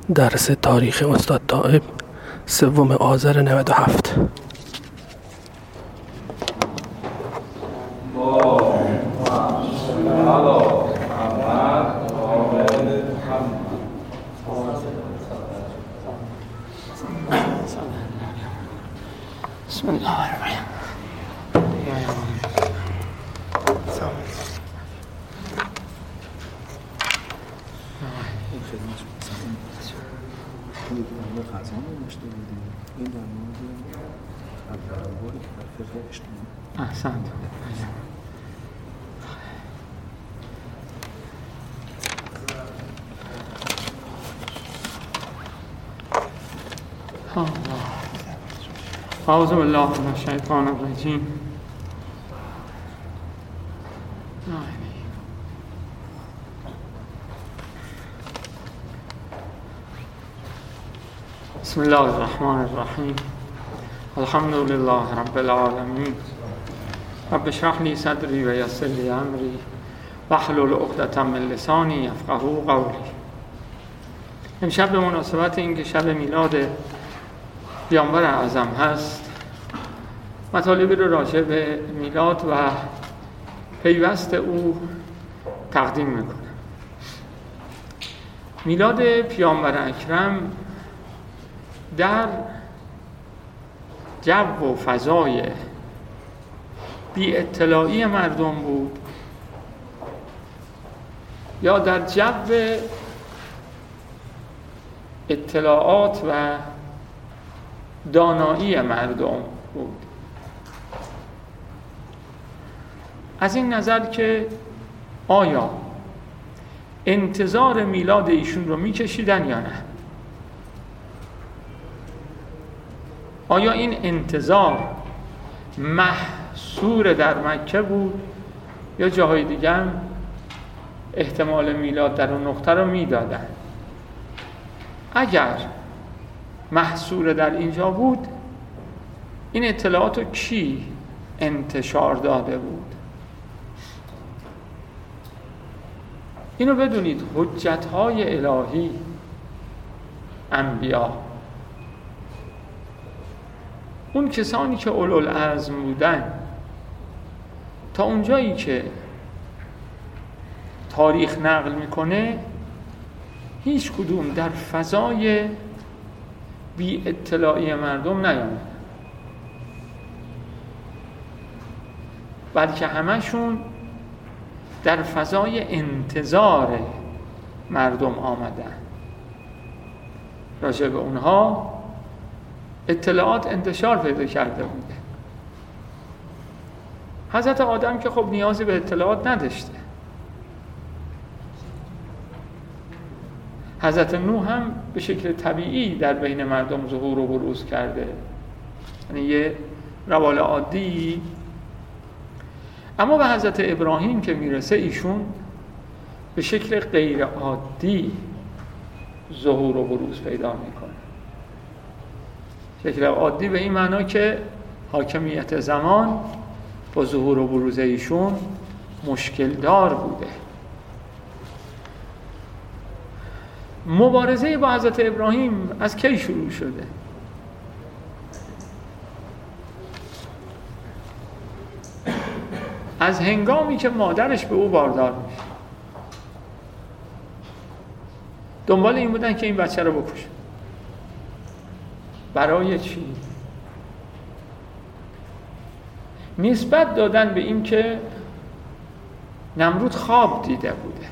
درس تاریخ استاد طائب 3 آذر 97. بسم الله الرحمن احسنت. اعوذ بالله من الشیطان الرجیم. بسم الله الرحمن الرحیم. الحمد لله رب العالمین. رب اشرح لی صدری و یسر لی امری واحلل عقدة من لسانی یفقهوا قولی. امشب به مناسبت اینکه شب میلاد پیامبر اعظم هست، مطالبی رو راجع به میلاد و پیوست او تقدیم میکنم. میلاد پیامبر اکرم در جو و فضای بی اطلاعی مردم بود یا در جو اطلاعات و دانایی مردم بود؟ از این نظر که آیا انتظار میلاد ایشون رو میکشیدن یا نه؟ آیا این انتظار محصور در مکه بود یا جاهای دیگه هم احتمال میلاد در اون نقطه رو میدادن؟ اگر محصور در اینجا بود، این اطلاعات رو کی انتشار داده بود؟ اینو بدونید، حجت‌های الهی، انبیا، اون کسانی که اولوالعزم بودن، تا اونجایی که تاریخ نقل میکنه، هیچ کدوم در فضای بی اطلاعی مردم نیامدن، بلکه همشون در فضای انتظار مردم آمدن. راجع به اونها اطلاعات انتشار پیدا کرده بوده. حضرت آدم که خب نیازی به اطلاعات نداشته. حضرت نوح هم به شکل طبیعی در بین مردم ظهور و بروز کرده، یعنی یه روال عادی. اما به حضرت ابراهیم که میرسه، ایشون به شکل غیر عادی ظهور و بروز پیدا میکنه. شکل عادی به این معنا که حاکمیت زمان با ظهور و بروز ایشون مشکل دار بوده. مبارزه با حضرت ابراهیم از کی شروع شده؟ از هنگامی که مادرش به او باردار میشه. دنبال این بودن که این بچه رو بکشه. برای چی؟ نسبت دادن به این که نمرود خواب دیده بوده.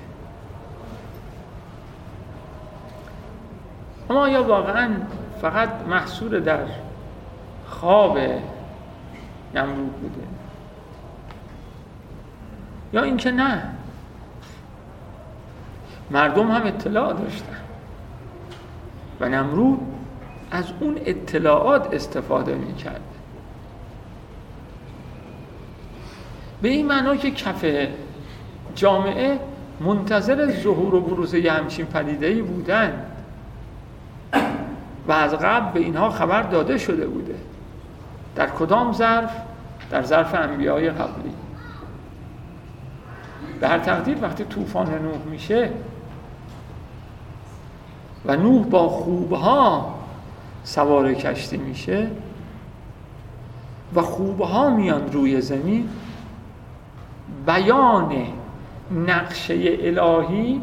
اما آیا واقعا فقط محصور در خواب نمرود بوده؟ یا اینکه نه، مردم هم اطلاع داشتن و نمرود از اون اطلاعات استفاده می‌کرد. به این معنا که کف جامعه منتظر ظهور و بروز یه همچین پدیده‌ای بودن و از قبل به اینها خبر داده شده بوده. در کدام ظرف؟ در ظرف انبیای قبلی. به هر تقدیر وقتی طوفان نوح میشه، و نوح با خوبها سوار کشتی میشه و خوبها میان روی زمین، بیان نقشه الهی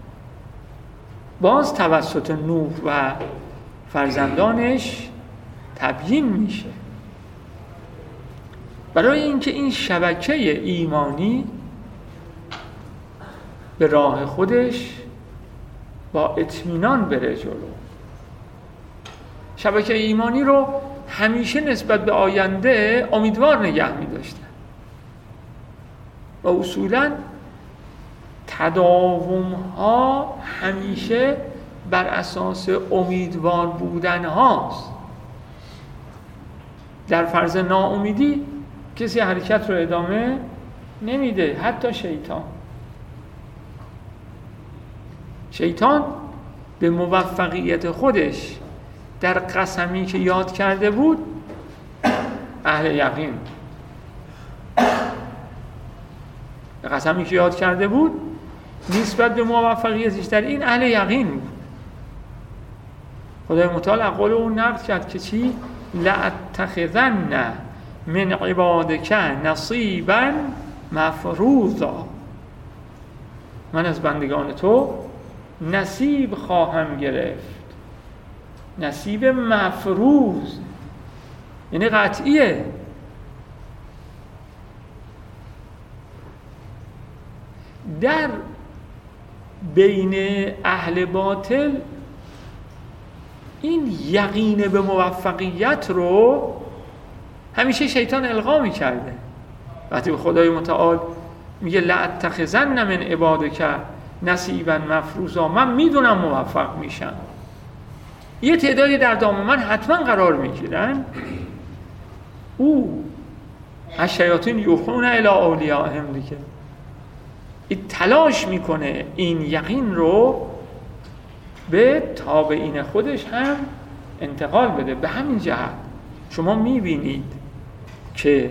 باز توسط نوح و فرزندانش تبیین میشه، برای اینکه این شبکه ایمانی به راه خودش با اطمینان بره جلو. شبکه ایمانی رو همیشه نسبت به آینده امیدوار نگه می داشتن و اصولاً تداوم ها همیشه بر اساس امیدوار بودن هاست. در فرض ناامیدی کسی حرکت رو ادامه نمیده، حتی شیطان به موفقیت خودش در قسمی که یاد کرده بود اهل یقین، قسمی که یاد کرده بود نسبت به موفقیتش در این اهل یقین بود. خدای متعال قول اون نقل کرد که چی؟ لأتخذن من عبادک نصیبا مفروضا، من از بندگان تو نصیب خواهم گرفت. نصیب مفروض یعنی قطعیه. در بین اهل باطل این یقین به موفقیت رو همیشه شیطان القا می‌کرده. وقتی به خدای متعال میگه لأتخذن من عبادک نصیبا مفروضا، من میدونم موفق میشم، یه تعدادی در دام من حتما قرار میگیرن، او الشیاطین یوحون الی اولیائهم دیگه، این تلاش میکنه این یقین رو به تابعین خودش هم انتقال بده. به همین جهت شما میبینید که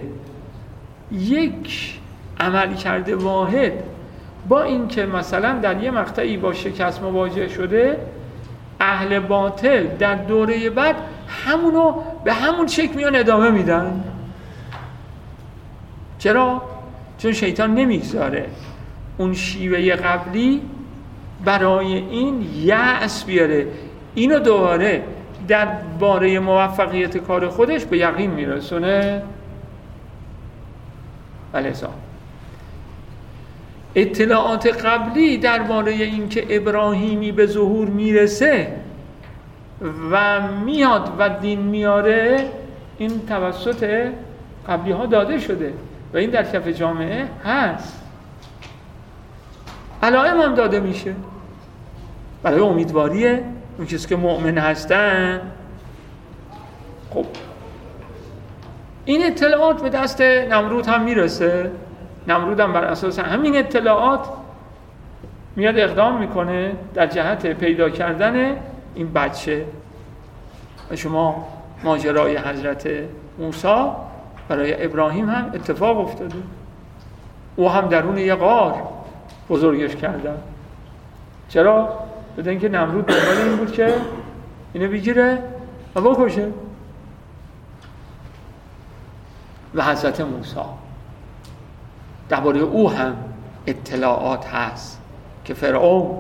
یک عمل کرده واحد با این که مثلا در یه مقطعی با شکست مواجه شده، اهل باطل در دوره بعد همونو به همون شکل میان ادامه میدن. چرا؟ چون شیطان نمیگذاره اون شیوه قبلی برای این یأس بیاره، اینو دوباره در باره موفقیت کار خودش به یقین میرسونه. ولذا اطلاعات قبلی درباره اینکه ابراهیمی به ظهور میرسه و میاد و دین میاره، این توسط قبلی ها داده شده و این در کف جامعه هست، علائم هم داده میشه برای امیدواری اون کسی که مؤمن هستن. خب این اطلاعات به دست نمرود هم میرسه، نمرود هم بر اساس همین اطلاعات میاد اقدام میکنه در جهت پیدا کردن این بچه. و شما ماجرای حضرت موسی برای ابراهیم هم اتفاق افتاده، او هم درون یه غار بزرگش کردن. چرا؟ بدون اینکه نمرود دنبال این بود که اینو بگیره و بکشه. و حضرت موسی درباره او هم اطلاعات هست که فرعون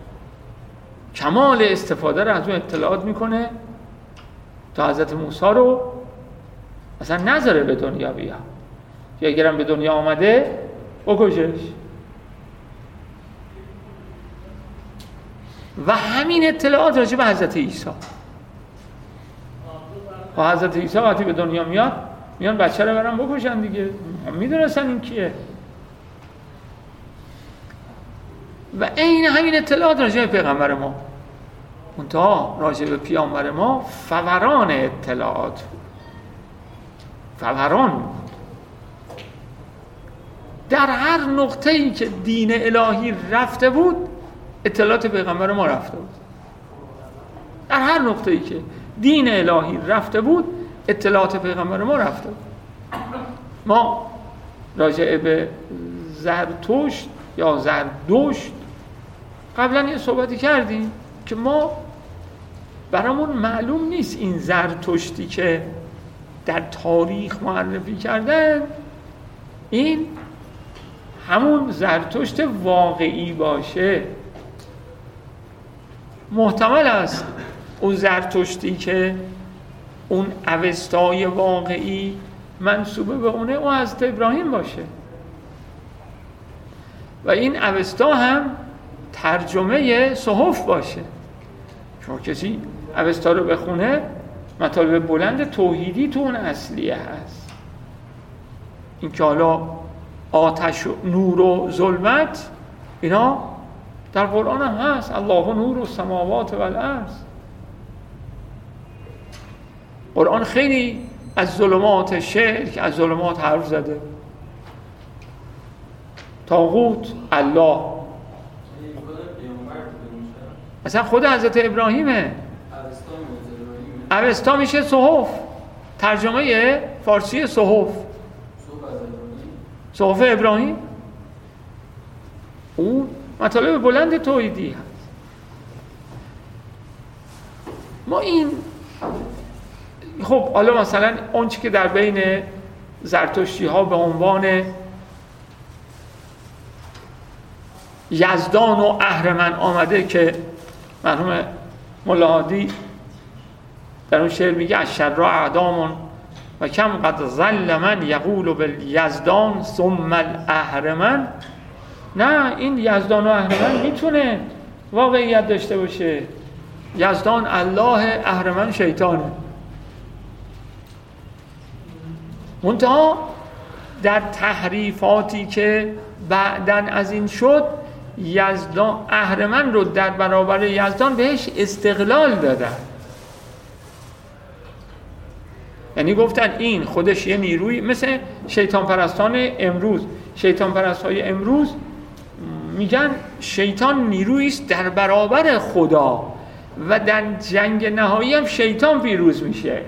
کمال استفاده رو از اون اطلاعات میکنه تا حضرت موسی رو اصلا نذاره به دنیا بیاد، یا اگرم به دنیا آمده بکشش. و همین اطلاعات راجع به حضرت عیسی، و حضرت عیسی وقتی به دنیا میان بچه رو برن بکشن دیگه، میدونستن این کیه. و این همین اطلاعات راجع به پیغمبر ما، منتها راجع به پیامبر ما فوران اطلاعات، فوران در هر نقطه‌ای که دین الهی رفته بود اطلاعات پیغمبر ما رفته بود. در هر نقطه‌ای که دین الهی رفته بود اطلاعات پیغمبر ما رفته بود. ما راجع به زرتشت یا زردشت قبلا یه صحبتی کردیم که ما برامون معلوم نیست این زرتشتی که در تاریخ معرفی کردن این همون زرتشت واقعی باشه. محتمل است اون زرتشتی که اون اوستای واقعی منسوبه به اون حضرت ابراهیم باشه و این اوستا هم ترجمه صحف باشه. چون کسی اوستا رو بخونه مطالب بلند توحیدی تو اون اصلیه هست. این که حالا آتش و نور و ظلمت اینا در قرآن هم هست. الله نور السماوات و الارض. قرآن خیلی از ظلمات شرک، از ظلمات حرف زده. طاغوت، الله، اصلا خود حضرت ابراهیمه. اوستا میشه صحف، ترجمه فارسی صحف، صحف ابراهیم. اون مطالب بلند توحیدی هست. ما این خب حالا مثلا اون چی که در بین زرتشتی ها به عنوان یزدان و اهرمن آمده که مرحوم ملا هادی در اون شعر میگه الشر اعدام و کم قد ظل من یقول بالیزدان ثم الاهرمن. نه، این یزدان و اهرمن میتونه واقعیت داشته باشه. یزدان الله، اهرمن شیطانه. منتها در تحریفاتی که بعدن از این شد یزدان اهرمن رو در برابر یزدان بهش استقلال دادن. یعنی گفتن این خودش یه نیروی، مثل شیطان پرستان امروز. شیطان پرستای امروز میگن شیطان نیرویی است در برابر خدا و در جنگ نهایی هم شیطان پیروز میشه.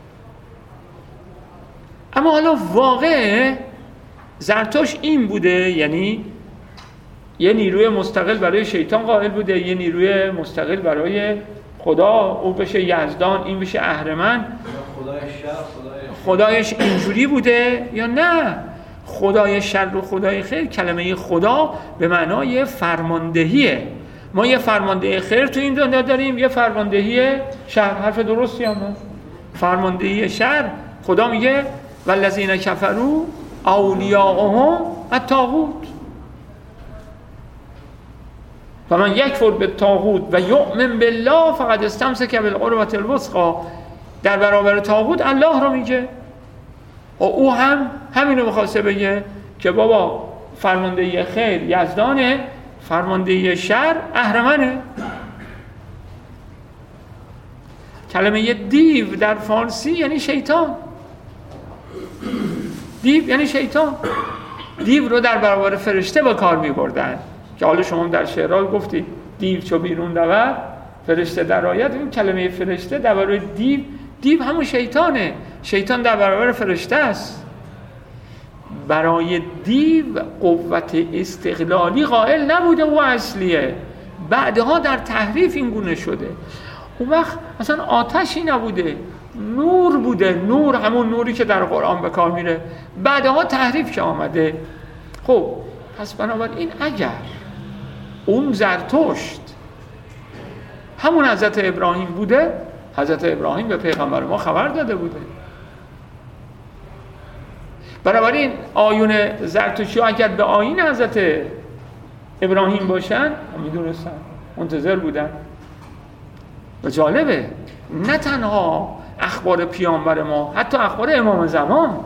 اما حالا واقع زرتشت این بوده، یعنی یه نیروی مستقل برای شیطان قائل بوده، یه نیروی مستقل برای خدا، او بشه یزدان، این بشه اهرمن. خدایش اینجوری بوده یا نه؟ خدای شر و خدای خیر، کلمه خدا به معنای فرماندهیه. ما یه فرماندهی خیر تو این دنیا داریم، یه فرماندهی شر. حرف درستی هم هست. فرماندهی شر خدا میگه والذین کفروا اولیاءهم الطاغوت فمن یکفر بالطاغوت و یؤمن بالله فقد استمسک بالعروة الوثقی. در برابر طاغوت الله رو میگه و او هم همینو میخواسته بگه که بابا فرماندهی خیر یزدانه، فرماندهی شر اهرمنه. کلمه دیو در فارسی یعنی شیطان. دیو یعنی شیطان. دیو رو در برابر فرشته با کار می‌بردن که حالا شما در شعرها گفتید دیو چو بیرون رود فرشته در آید. این کلمه فرشته در برابر دیو، دیو همون شیطانه. شیطان در برابر فرشته است. برای دیو قوت استقلالی قائل نبوده، او اصلیه. بعدها در تحریف این گونه شده. اون وقت اصلا آتشی نبوده، نور بوده. نور همون نوری که در قرآن به کار میره، بعدها تحریف که آمده. خب پس بنابراین اگر اون زرتشت همون حضرت ابراهیم بوده، حضرت ابراهیم به پیغمبر ما خبر داده بوده. بنابراین آیون زرتشتی اگر به آیین حضرت ابراهیم باشن میدونستن، منتظر بودن. و جالبه نه تنها اخبار پیامبر ما، حتی اخبار امام زمان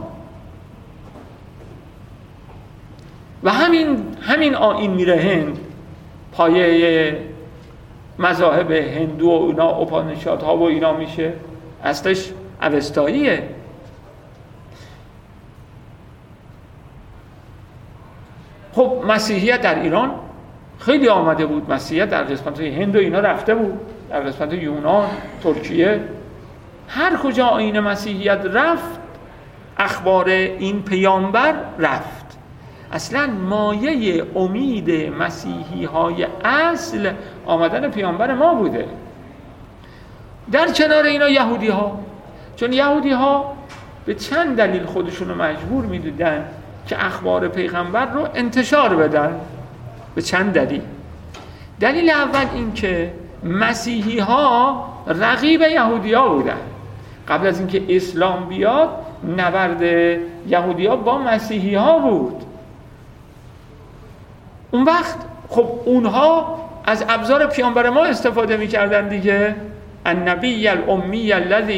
و همین آیین میره هند، پایه مذاهب هندو و اینا، اپانیشادها و اینا میشه، اصلش اوستاییه. خب مسیحیت در ایران خیلی آمده بود، مسیحیت در قسمت هند و اینا رفته بود، در قسمت یونان، ترکیه، هر کجا آیین مسیحیت رفت اخبار این پیامبر رفت. اصلا مایه امید مسیحی های اصل آمدن پیامبر ما بوده. در کنار اینا یهودی ها، چون یهودی ها به چند دلیل خودشون رو مجبور می‌دیدن که اخبار پیغمبر رو انتشار بدن. به چند دلیل. دلیل اول این که مسیحی ها رقیب یهودی ها بودن. قبل از اینکه اسلام بیاد نبرد یهودی ها با مسیحی ها بود. اون وقت خب اونها از ابزار پیامبر ما استفاده می‌کردن دیگه. النبی الامی الذی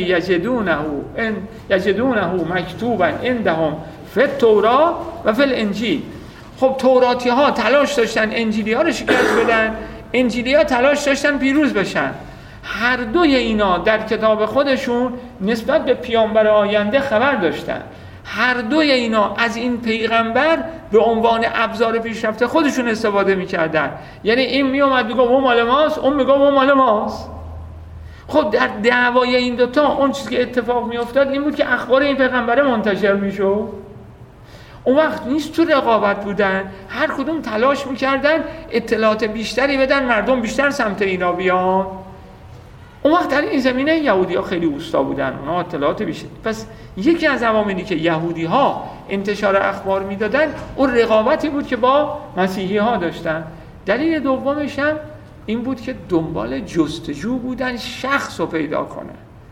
یجدونه مکتوبا عندهم فی التوراة و فی الانجیل. خب توراتی ها تلاش داشتن انجیلی ها رو شکست بدن، انجیلی ها تلاش داشتن پیروز بشن. هر دوی اینا در کتاب خودشون نسبت به پیامبر آینده خبر داشتن. هر دوی اینا از این پیغمبر به عنوان ابزار پیشرفته خودشون استفاده میکردن. یعنی این میومد میگه اون مال ماست، اون میگه اون مال ماست. خب در دعوای این دوتا اون چیزی که اتفاق میافتاد این بود که اخبار این پیغمبر منتشر میشد. اون وقت نیست تو رقابت بودن، هر کدوم تلاش میکردن اطلاعات بیشتری بدن، مردم بیشتر سمت اینا بیان. اون وقت در این زمینه یهودی ها خیلی اوستا بودن، اونا اطلاعات بیشتر. پس یکی از عواملی که یهودی ها انتشار اخبار میدادن اون رقابتی بود که با مسیحی ها داشتن. دلیل دومش هم این بود که دنبال جستجو بودن شخص رو پیدا کنه.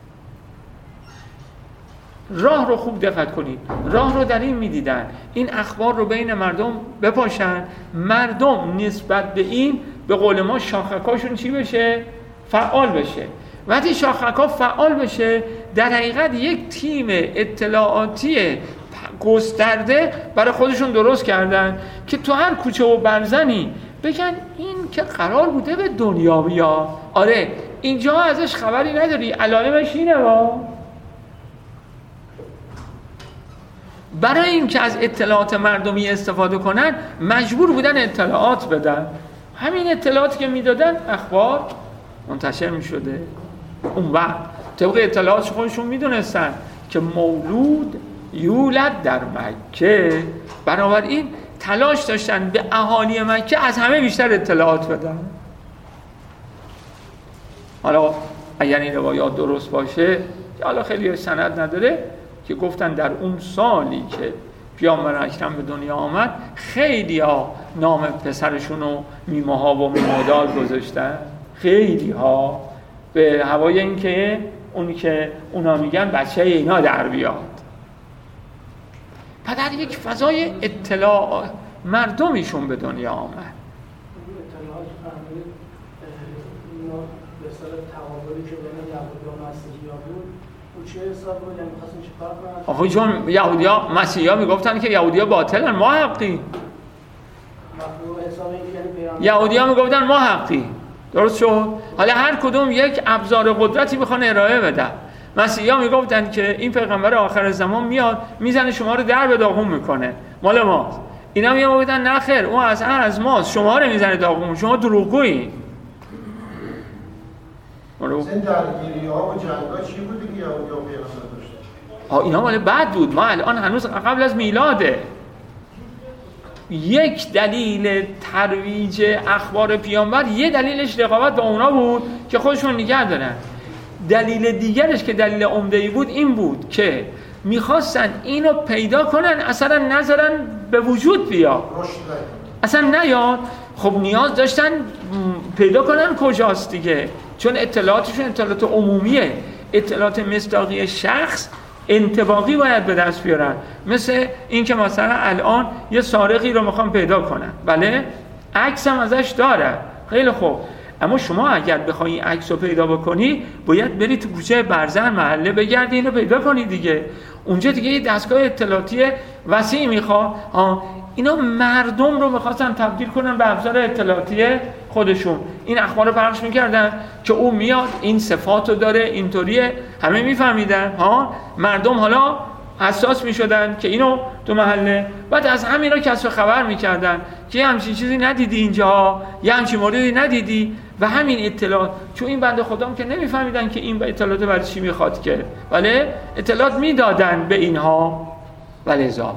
راه رو خوب دقت کنید، راه رو در این میدیدن این اخبار رو بین مردم بپاشن، مردم نسبت به این به قول ما شاخکاشون چی بشه؟ فعال بشه. وقتی شاخکا فعال بشه در حقیقت یک تیم اطلاعاتی گسترده برای خودشون درست کردن که تو هر کوچه و برزنی بگن این که قرار بوده به دنیا بیا، آره اینجا ازش خبری نداری، علائمش اینه وا. برای اینکه از اطلاعات مردمی استفاده کنن مجبور بودن اطلاعات بدن. همین اطلاعاتی که میدادن اخبار منتشر میشده. اون وقت طبق اطلاعات خودشون میدونستن که مولود یولد در مکه، بنابراین تلاش داشتن به اهالی مکه از همه بیشتر اطلاعات بدن. حالا اگر این روایات درست باشه که حالا خیلی سند نداره که گفتن در اون سالی که پیامبر اکرم به دنیا آمد خیلی ها نام پسرشون رو میمه ها و میمودار گذاشتن، خیلی ها به هوای این که اونی که اونا میگن بچه اینا در بیاد. پدر یک فضای اطلاع مردمیشون به دنیا آمد. اطلاعات فهمید اینا به اصطلاح تقابلی که بین یهودی و مسیحی‌ها بود اون چه حساب بود؟ یعنی می‌خواستن چیکار کنن؟ آخه چون یهودی‌ها مسیحی‌ها میگفتن که یهودی‌ها باطلن، ما حقی. یهودی‌ها میگفتن ما حقی. درست شد؟ حالا هر کدوم یک ابزار قدرتی بخوان ارائه بدن. مسیحی‌ها میگفتن که این پیغمبر آخر زمان میاد میزنه شما رو در به داغون میکنه، مال ماست. اینا میگفتن نه خیر، اون اصلا از ماست، شما رو میزنه داغون، شما دروغگویی. این درگیری‌ها و جنگ‌ها چی بود که یهودی‌ها پیغمبر داشتن؟ اینا مال بعد بود، ما الان هنوز قبل از میلاده. یک دلیل ترویج اخبار پیامبر، یه دلیلش رقابت با اونا بود که خودشون نگه دارن. دلیل دیگرش که دلیل عمده‌ای بود این بود که میخواستن اینو پیدا کنن اصلا نذارن به وجود بیاد، اصلا نیاد. خب نیاز داشتن پیدا کنن کجاست دیگه، چون اطلاعاتشون اطلاعات عمومیه، اطلاعات مصداقی شخص انطباقی باید به دست بیارن. مثل این که مثلا الان یه سارقی رو میخوام پیدا کنن، بله عکس هم ازش داره، خیلی خوب، اما شما اگر بخوای این عکس رو پیدا بکنی باید بری تو کوچه برزن محله بگردی اینو پیدا کنی دیگه. اونجا دیگه یه دستگاه اطلاعاتی وسیع میخواد. اینا مردم رو میخواستن تبدیل کنن به ابزار اطلاعاتی خودشون. این اخبار رو پخش میکردن که اون میاد این صفاتو داره اینطوریه، همه میفهمیدن. مردم حالا حساس میشدن که اینو تو محله، بعد از همینا کسب خبر میکردن که یه همچین چیزی ندیدی اینجا، یه همچین موردی ندیدی، و همین اطلاعات، چون این بنده خدام که نمیفهمیدن که این اطلاعات برای چی میخواد که، ولی اطلاعات میدادن به اینها. ولذا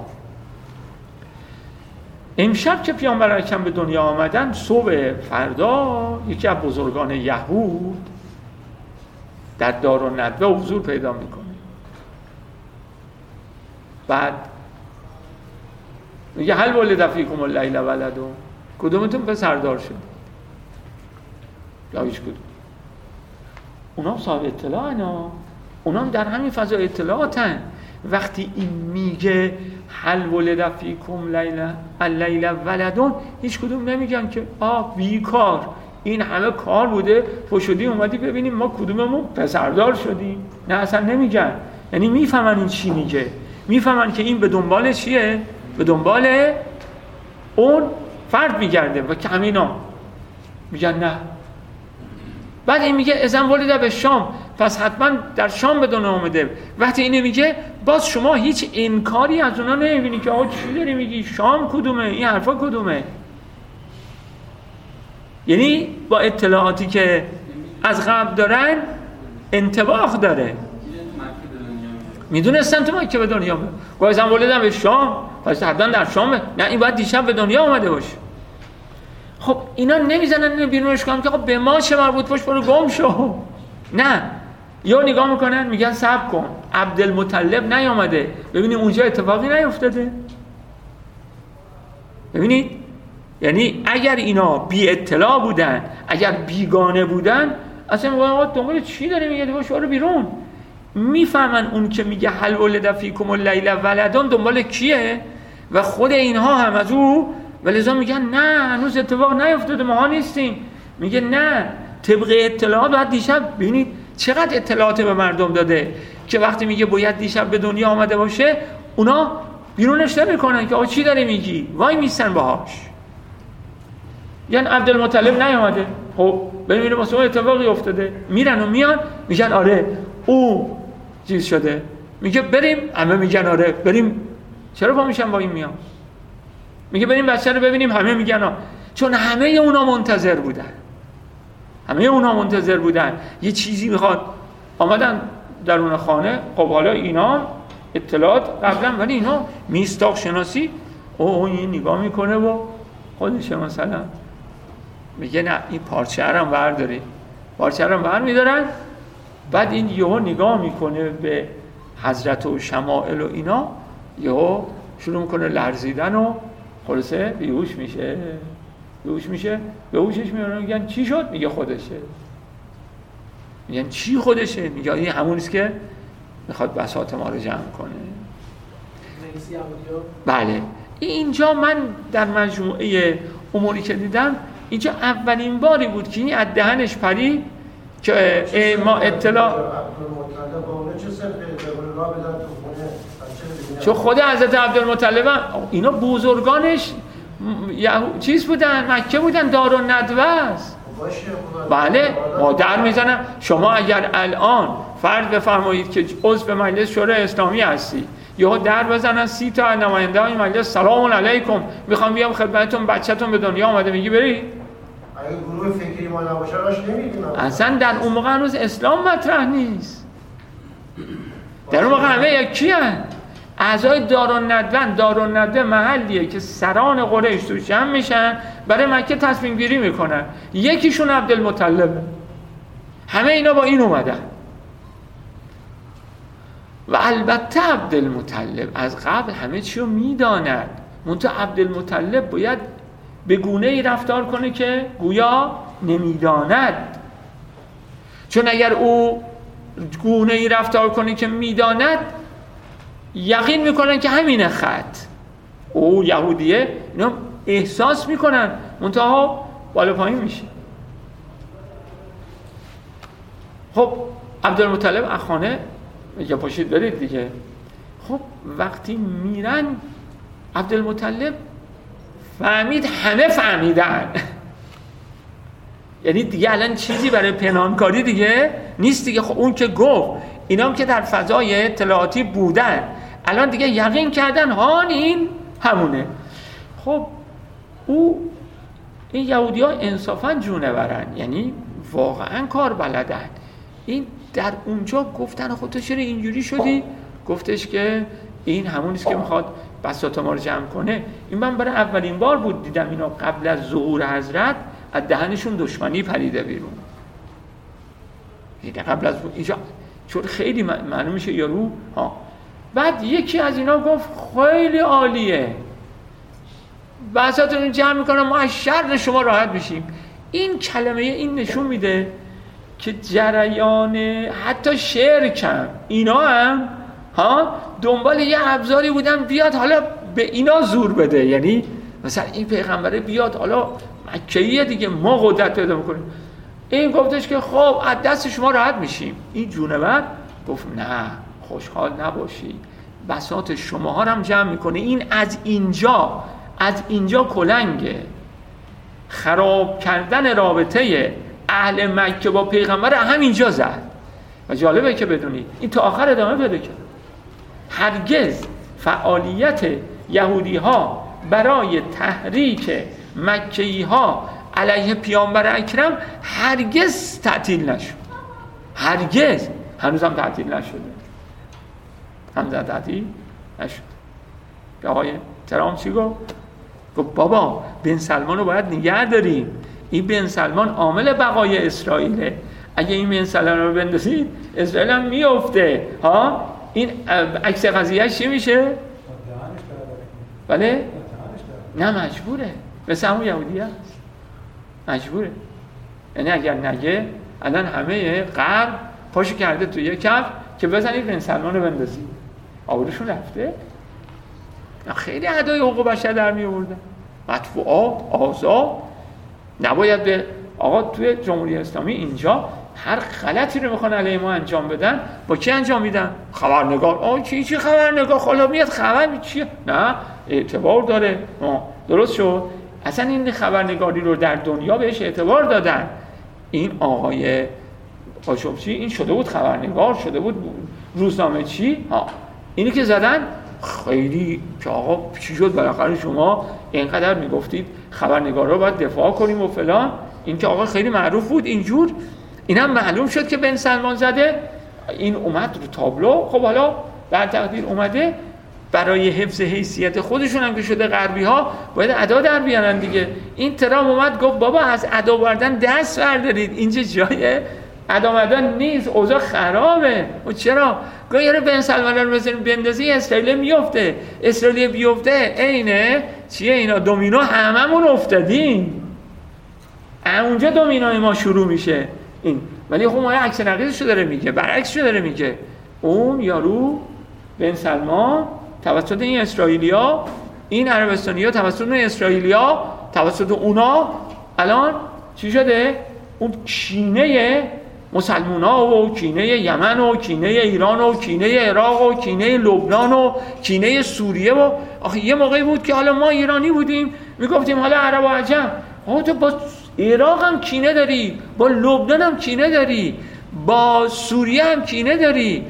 امشب که پیامبر اکرم به دنیا آمدن، صبح فردا یکی از بزرگان یهود در دارالندوه حضور پیدا میکنه. بعد میگه هل ولد فیکم اللیل ولدون، کدومتون پسردار شد؟ یا هیچ کدوم. اونا صاحب اطلاعن، اونا در همین فضا اطلاعاتن. وقتی این میگه هل ولد فیکم اللیل ولدون، هیچ کدوم نمیگن که بیکار این همه کار بوده پشودی اومدی ببینیم ما کدوممون پسردار شدیم. نه اصلا نمیگن. یعنی میفهمن این چی میگه، میفهمن که این به دنبال چیه؟ به دنبال اون فرد میگرده و که همینا میگن نه. بعد این میگه اذن ولد به شام، پس حتما در شام به دنیا آمده. وقتی اینو میگه باز شما هیچ انکاری از اونا نمیبینی که آقا چی داری میگی، شام کدومه، این حرفا کدومه. یعنی با اطلاعاتی که از قبل دارن انطباق داره. میدونستن تو مکه به دنیا آمده. گاهی هم ولدم به شام، پس حتما در شامه. نه این باید دیشب به دنیا آمده باشه. خب اینا نمیزنن اینو بیرونش کنم که به ما چه مربوط، پشت برو گم شو. نه، یا نگاه میکنن میگن صبر کن عبدالمطلب نیامده، ببینید اونجا اتفاقی نیفتاده. ببینید، یعنی اگر اینا بی اطلاع بودن، اگر بیگانه بودن، اصلا میگن آقا دنبال چی داری میگه، باش برو بیرون. میفهمن اون که میگه هل ولد فیکم اللیل ولدون دنبال کیه و خود اینها هم از او، ولذا میگن نه هنوز اتفاق نیفتاده، ماها نیستیم. میگه نه، طبق اطلاعات باید دیشب. ببینید چقدر اطلاعات به مردم داده که وقتی میگه باید دیشب به دنیا آمده باشه، اونا بیرونش نمیکنن که آقا چی داری میگی، وای میستن باهاش. یعنی عبدالمطلب نیامده، خب ببینید واسه اون اتفاقی افتاده. میرن و میان میگن آره او چیز شده. میگه بریم، همه میگن آره بریم. چرا پا میشن با این میان؟ میگه بریم بچه رو ببینیم، همه میگن چون همه اونا منتظر بودن. همه اونا منتظر بودن یه چیزی میخواد. آمدن درون خانه. خب حالا اینا اطلاعات قبلا، ولی اینا میستاق شناسی این نگاه میکنه و خودشه مثلا میگه نه این پارچه هم برداری، پارچه هم بر میدارن. بعد این یهو نگاه میکنه به حضرت و شمائل و اینا، یهو شروع میکنه لرزیدن و خلاصه بیهوش میشه. بیهوشش میارن میگن چی شد؟ میگه خودشه. میگن چی خودشه؟ میگه این همونیست که میخواد بساط ما رو جمع کنه. بله. اینجا من در مجموعه اموری که دیدم، اینجا اولین باری بود که این از دهنش پرید که ما اطلاع، چون خود حضرت عبدالمطلب اینا بزرگانش چیز بودن، مکه بودن، دارالندوه است. بله مادر میزنن. شما اگر الان فرض بفرمایید که عضو مجلس شورای اسلامی هستی، یهو در بزنن 30 تا نماینده های مجلس سلام علیکم میخوام بیام خدمتتون، بچه‌تون به دنیا اومده، میگی بری؟ اگه گروه فکری ما نباشه راش نمیدیم. اصلا در اون موقع هنوز اسلام مطرح نیست. در اون موقع همه یکی هستند. اعضای دارالندوه محلیه که سران قریش توش جمع میشن برای مکه تصمیم گیری میکنن. یکیشون عبدالمطلبه. همه اینا با این اومدن. و البته عبدالمطلب از قبل همه چی رو میداند، منتها عبدالمطلب باید به گونه ای رفتار کنه که گویا نمیداند. چون اگر او گونه ای رفتار کنه که میداند، یقین میکنن که همینه خط. او یهودیه، اینا احساس میکنن، منتها بالا پایین میشه. خب عبدالمطلب اخانه میگه پاشید برید دیگه. خب وقتی میرن، عبدالمطلب فهمید همه فهمیدن. یعنی دیگه الان چیزی برای پنهانکاری دیگه نیست دیگه. خب اون که گفت، اینا هم که در فضای اطلاعاتی بودن، الان دیگه یقین کردن این همونه. خب این یهودی ها انصافا جونه برن، یعنی واقعا کار بلدن. این در اونجا گفتن خود تو چرا اینجوری شدی؟ گفتش که این همونیست که میخواد بساط ما رو جمع کنه. این من برای اولین بار بود دیدم اینا قبل از ظهور حضرت از دهنشون دشمنی پریده بیرون. قبل از اینجا چون خیلی معلوم میشه یارو بعد یکی از اینا گفت خیلی عالیه، بحثاتون رو جمع میکنم ما از شر شما راحت بشیم. این کلمه این نشون میده که جریان حتی شرکم اینا هم دنبال یه ابزاری بودن بیاد حالا به اینا زور بده، یعنی مثلا این پیغمبره بیاد حالا مکیه دیگه ما قدرت پیدا میکنیم. این گفتش که خب از دست شما راحت میشیم. این جونور گفت نه خوشحال نباشی، بساط شماها رو هم جمع میکنه. این از اینجا کلنگه خراب کردن رابطه اهل مکه با پیغمبر همینجا زد. و جالبه که بدونید این تا آخر ادامه پیدا کرد. هرگز فعالیت یهودی ها برای تحریک مکه‌ای ها علیه پیامبر اکرم هرگز تعطیل نشد. هرگز. هنوز هم تعطیل نشده. تعطیل نشد. آقای ترامپ چی گفت؟ گفت بابا بن سلمان رو باید نگه داریم، این بن سلمان عامل بقای اسرائیله، اگه این بن سلمان رو بندازید اسرائیل هم میفته. این عکس قضیه چی میشه؟ بله؟ نه مجبوره، مثل همون یهودی هست مجبوره. یعنی اگر نگه الان همه غرب پاشو کرده توی یک کف که بزنید بن سلمان رو بندازید، آبروشون رفته. خیلی ادای حقوق بشر در می آوردن، مطبوعات آزاد نباید به آقا توی جمهوری اسلامی اینجا هر غلطی رو میخوان علیه ما انجام بدن با کی انجام میدن؟ خبرنگار. چی خبرنگار؟ حالا میاد خبر چیه؟ نه اعتبار داره. درست شد. اصلا این خبرنگاری رو در دنیا بهش اعتبار دادن. این آقای قاشقچی این شده بود خبرنگار، شده بود روزنامه چی؟ اینی که زدن خیلی که آقا چی شد بالاخره شما اینقدر میگفتید خبرنگارا باید دفاع کنیم و فلان. این که آقا خیلی معروف بود اینجور. اینم معلوم شد که بن سلمان زده. این اومد رو تابلو. خب حالا در تقدیر اومده برای حفظ حیثیت خودشون هم که شده غربی ها باید ادا در بیارن دیگه. این ترامپ اومد گفت بابا از ادا بردن دست بردارید، اینجا جای ادا بردن نیست، اوضاع خرابه. و چرا؟ گفت یارو بن سلمان رو بزنیم بندازی اسرائیل میفته. اسرائیل بیفته اینه چیه اینا دومینو هممون افتادیم. اونجا دومینوی ما شروع میشه این. ولی خب ما عکس نقیضش رو داره میگه، برعکسش رو داره میگه. اون یارو بن سلمان توسط این اسرائیلیا، این عربستانی‌ها توسط اون اسرائیلیا، توسط اونا الان چی شده؟ اون کینه مسلمان‌ها و کینه یمن و کینه ایران و کینه عراق و کینه لبنان و کینه سوریه و آخه یه موقعی بود که حالا ما ایرانی بودیم میگفتیم حالا عرب و عجم. تو با عراق هم کینه داری، با لبنان هم کینه داری، با سوریه هم کینه داری،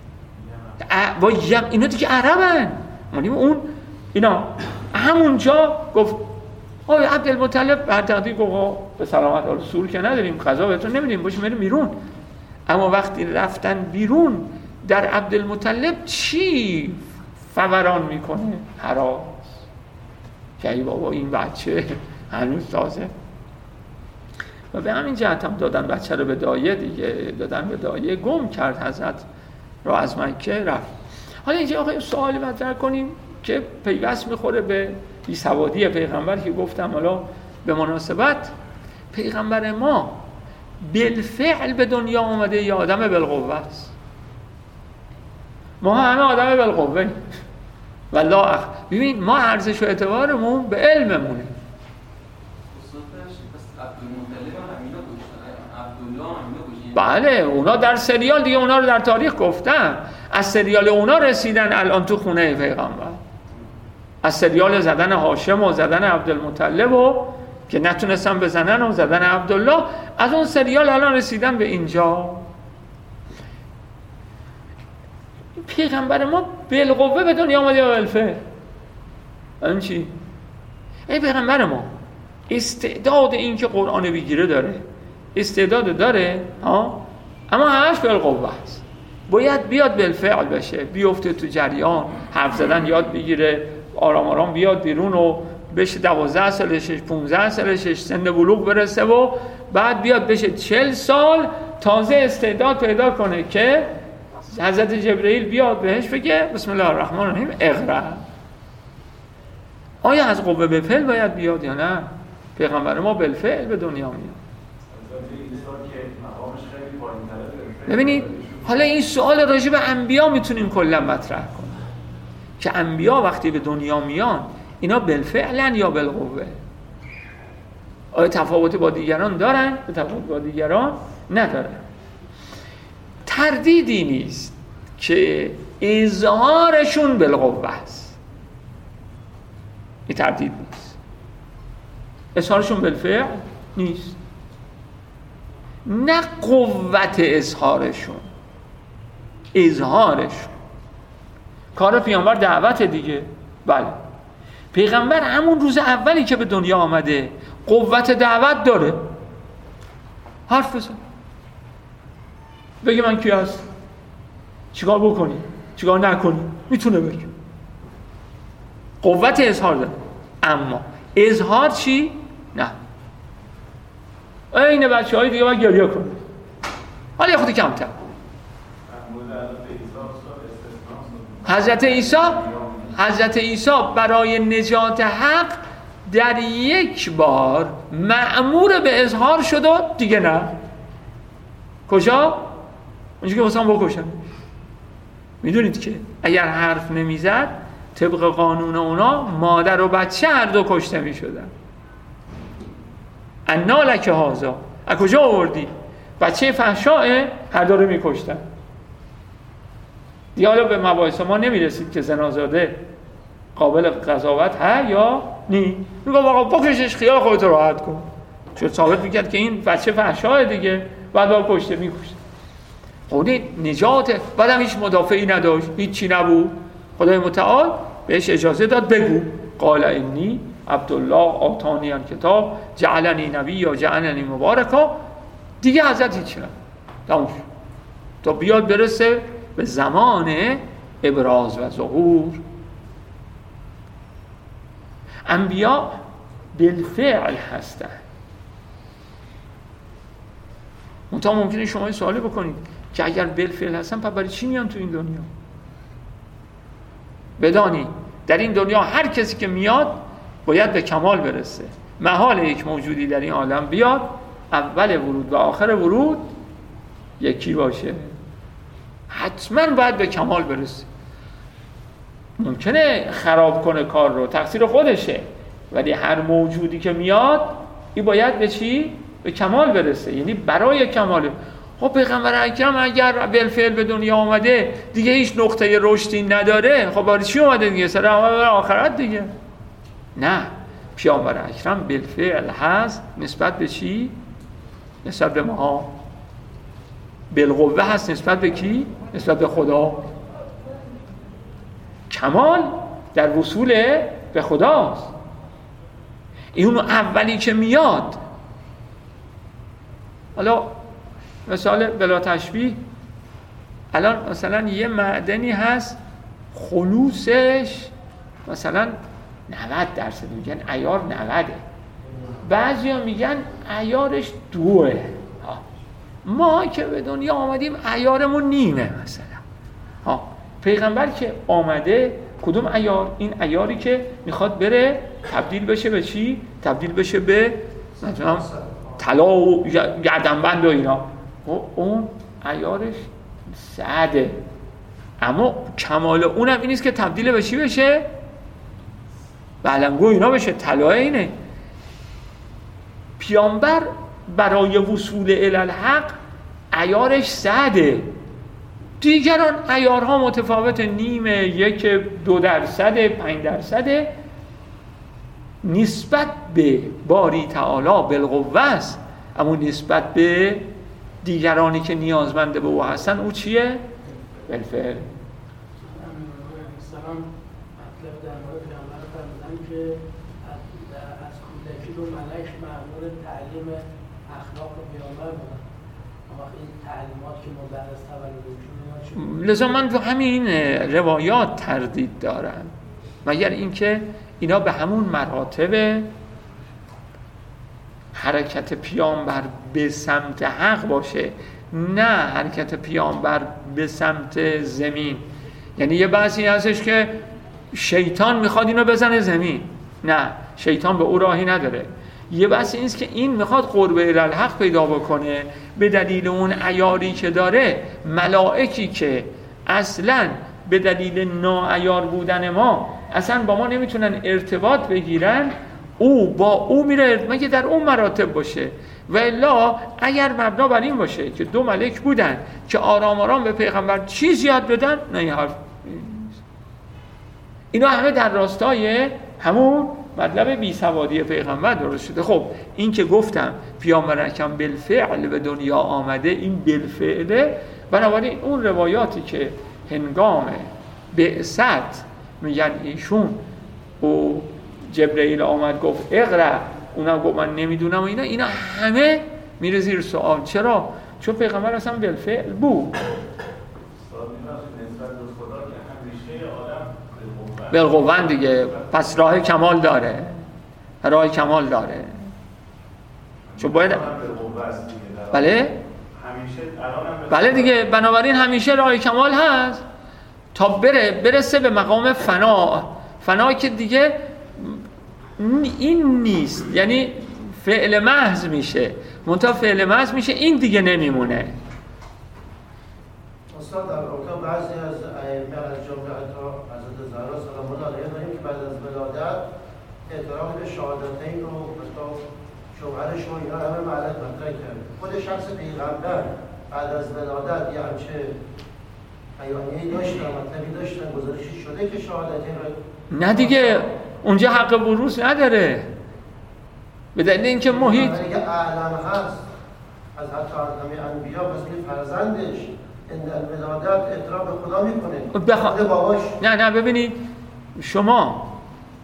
با اینا دیگه عربن. اون اینا همونجا گفت آقای عبدالمطلب بر تقدیر گفت به سلامت حال سور که نداریم غذا بهتون نمیدیم باشیم بریم بیرون. اما وقتی رفتن بیرون در عبدالمطلب چی فوران میکنه؟ هراس. که ای بابا این بچه هنوز تازه. و به همین جهت هم دادن بچه رو به دایه دیگه، دادن به دایه، گم کرد حضرت رو از مکه رفت. حالا اینجا آقای سوالی مطرح کنیم که پیوست میخوره به بیسوادی پیغمبر که گفتم حالا به مناسبت پیغمبر ما بالفعل به دنیا اومده یا آدم بالقوه است؟ ما همه آدم بالقوه والله ببین ما ارزش و اعتبارمون به علممونه. بله اونا در سریال دیگه اونا رو در تاریخ گفتن، از سریال اونا رسیدن الان تو خونه پیغمبر، از سریال زدن هاشم و زدن عبدالمطلب و که نتونستن بزنن و زدن عبدالله، از اون سریال الان رسیدن به اینجا. پیغمبر ما بالقوه به دنیا آمده یا بالفعل؟ الان چی؟ ای پیغمبر ما استعداد این که قرآن بگیره داره، استعداد داره اما همش بالقوه است. باید بیاد بالفعل بشه، بیفته تو جریان، حرف زدن یاد بگیره، آرام آرام بیاد بیرون و بشه 12 سالش 15 سالش سن بلوغ برسه و بعد بیاد بشه 40 سال تازه استعداد پیدا کنه که حضرت جبرئیل بیاد بهش بگه بسم الله الرحمن الرحیم اقرأ. آیا از قوه به فعل باید بیاد یا نه؟ پیغمبر ما بالفعل به دنیا میاد. ببینید حالا این سوال راجع به انبیا میتونیم کلا مطرح کنیم که انبیا وقتی به دنیا میان اینا بالفعلن یا بالقوه؟ آیا تفاوت با دیگران دارن؟ تفاوت با دیگران ندارن. تردیدی نیست که اظهارشون بالقوه است. این تردید نیست. اظهارشون بالفعل نیست. نه قوت اظهارشون، اظهارشون. کار پیامبر دعوت دیگه. بله پیغمبر همون روز اولی که به دنیا آمده قوت دعوت داره. حرف بزن بگه من کی هست، چیکار بکنی چیکار نکنی، میتونه بگه. قوت اظهار داره. اما اظهار چی؟ نه. این بچه های دیگه باید گریه کنه، حالا یه خودی کمتر. حضرت عیسی برای نجات حق در یک بار مأمور به اظهار شد و دیگه نه. کجا؟ اونجا که واسه بکشن. میدونید که اگر حرف نمیزد طبق قانون اونا مادر و بچه هر دو کشته میشدن. انا لک هذا، از کجا آوردی؟ بچه فحشاه، هر دو رو میکشتن. دیگه حالا به مباحث ما نمیرسید که زنازاده قابل قضاوت ها یا نی. میگم آقا بکشش، خیال خودت راحت کن. چون ثابت میکرد که این بچه فحشاه دیگه، بعد با کشته میکشت. خودی نجات، بعدم هیچ مدافعی نداشت، هیچ چی نبود. خدای متعال بهش اجازه داد بگو قال انی عبدالله آتانی الکتاب جعلنی نبی یا جعلنی مبارکا. دیگه حضرت هیچ نه، تموم شد. تا بیاد برسه به زمان ابراز و ظهور. انبیا بالفعل هستن. منتها ممکنه شما این سوالی بکنید که اگر بالفعل هستن پس برای چی میان تو این دنیا؟ بدانی در این دنیا هر کسی که میاد باید به کمال برسه. محال یک موجودی در این عالم بیاد اول ورود و آخر ورود یکی باشه. حتما باید به کمال برسه. ممکنه خراب کنه کار رو، تقصیر خودشه، ولی هر موجودی که میاد این باید به چی؟ به کمال برسه. یعنی برای کمال. خب پیغمبر اکرم اگر بالفعل به دنیا آمده دیگه هیچ نقطه رشدی نداره، خب برای چی اومده دیگه؟ سر آخرت دیگه. نه، پیامبر اکرم بالفعل هست. نسبت به چی؟ نسبت به ما. بالقوه هست نسبت به کی؟ نسبت به خدا. کمال در وصول به خداست. این اولی که میاد. حالا مثال بلا تشبیه، الان مثلا یه معدنی هست خلوصش مثلا 90%، میگن عیار 90، بعضیا میگن عیارش 2. ما که به دنیا آمدیم عیارمون نیمه مثلا. پیغمبر که آمده کدوم عیار؟ این عیاری که میخواد بره تبدیل بشه به چی؟ تبدیل بشه به مثلا طلا و گردنبند و اینا. اون عیارش 100. اما کمال اونم این نیست که تبدیل به چی بشه؟ بلنگو اینا بشه، طلا اینه. پیامبر برای وصول الالحق عیارش 100. دیگران عیارها متفاوت، نیمه، 1، 2%، 5%. نسبت به باری تعالی بالقوه است، اما نسبت به دیگرانی که نیازمند به او هستن او چیه؟ بالفعل. سلام مطلب در مورد پیامبر فرمودن که از کودکی رو ملک مأمور تعلیم اخلاق پیامبر بودن. اما این تعلیمات که مدرس تولد لذا من تو همین روایات تردید دارم، مگر اینکه اینا به همون مراتب حرکت پیامبر به سمت حق باشه نه حرکت پیامبر به سمت زمین. یعنی یه بحثی هستش که شیطان میخواد اینو بزنه زمین، نه شیطان به او راهی نداره. یه بحث اینست که این میخواد قرب الحق پیدا بکنه به دلیل اون عیاری که داره. ملائکی که اصلا به دلیل ناعیار بودن ما اصلا با ما نمیتونن ارتباط بگیرن، او با او میره مگه در اون مراتب باشه. و الا اگر مبنا بر این باشه که دو ملک بودن که آرام آرام به پیغمبر چیز یاد بدن، نه این حرف. اینا همه در راستای همون مطلب بیسوادی پیغمبر درست شده. خب این که گفتم پیامبر اکرم بالفعل به دنیا آمده، این بالفعله. بنابراین اون روایاتی که هنگام بعثت میگن ایشون او جبرئیل آمد گفت اقرا، اونم گفت من نمیدونم، اینا همه میره زیر سوال. چرا؟ چون پیغمبر اصلا بالفعل بود. بالقوه دیگه، پس راه کمال داره، راه کمال داره. چون باید بله دیگه، بنابراین همیشه راه کمال هست تا برسه به مقام فنا که دیگه این نیست، یعنی فعل محض میشه، منتها فعل محض میشه، این دیگه نمیمونه. استاد در واقع بعضی از ائمه از جمله حضرت زهرا سلام الله علیها داریم که بعد از ولادت اعتراف به شهادتین رو مثلا شوهرش و اینا همه معلق مطرح کرد. خود شخص پیغمبر بعد از ولادت یه همچه بیانیه‌ای داشتن، مطلبی داشتن، گزارشی شده که شهادتین رو نه دیگه اونجا حق بروز نداره به دلیل اینکه محیط اگه اعلم هست از حتی اعلم انبیا، پس این فرزندش اندر ولادت اعتراف به خدا میکنه باباش. نه ببینید شما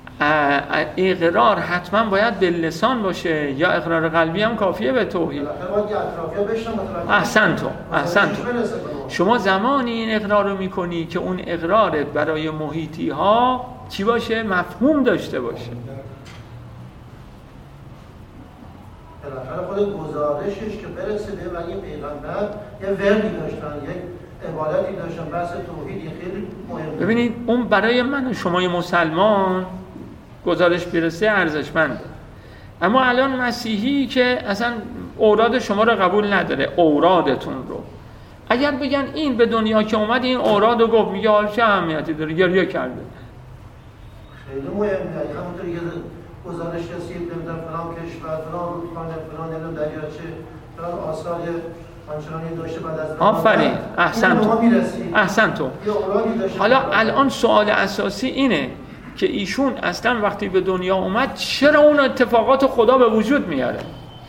اقرار حتما باید به لسان باشه یا اقرار قلبی هم کافیه به توحید. احسنتو شما زمانی این اقرار رو میکنی که اون اقرارت برای محیطی ها چی باشه؟ مفهوم داشته باشه. بالاخره خود گزارشش که برسه به ولی پیغمبر یه وردی داشتن، یک عبادتی داشتن، بحث توحیدی خیلی مهمه. ببینید اون برای من و شما مسلمان گزارش برسه ارزشمنده، اما الان مسیحی که اصلا اوراد شما رو قبول نداره، اورادتون رو اگر بگن این به دنیا که اومد این اوراد رو گفت، میگه حال چه اهمیتی داره، گریه کرده. خیلی مهمه. همونطوری که گزارش رسید در فلان کشور فلان رودخانه فلان علم دریاچه فلان آثار آنچنانی داشته بعد از آفرین، احسنتو. حالا الان سوال اساسی اینه که ایشون اصلا وقتی به دنیا اومد چرا اون اتفاقات خدا به وجود میاره؟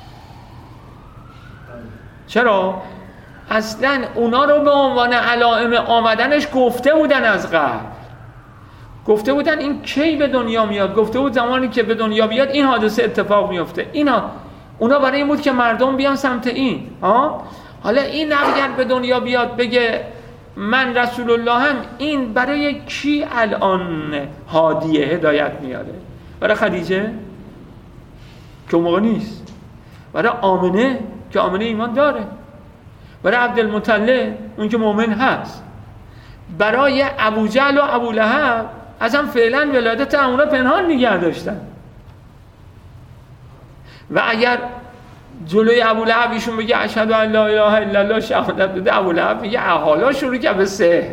چرا؟ اصلا اونا رو به عنوان علائم آمدنش گفته بودن، از قبل گفته بودن این کی به دنیا میاد، گفته بود زمانی که به دنیا بیاد این حادثه اتفاق میفته. اونا برای این بود که مردم بیان سمت این. حالا این اگر به دنیا بیاد بگه من رسول الله هم، این برای کی الان هادیه هدایت میاره؟ برای خدیجه که اون موقع نیست، برای آمنه که آمنه ایمان داره، برای عبدالمطلب اون که مؤمن هست، برای ابوجهل و ابولهب اصلا فعلا ولادت اونا پنهان نگه داشتن. و اگر جلوی ابولهب ایشون بگه اشهد ان لا اله الا الله، شهادت بده، ابولهب میگه احالا شروع کرد به سحر،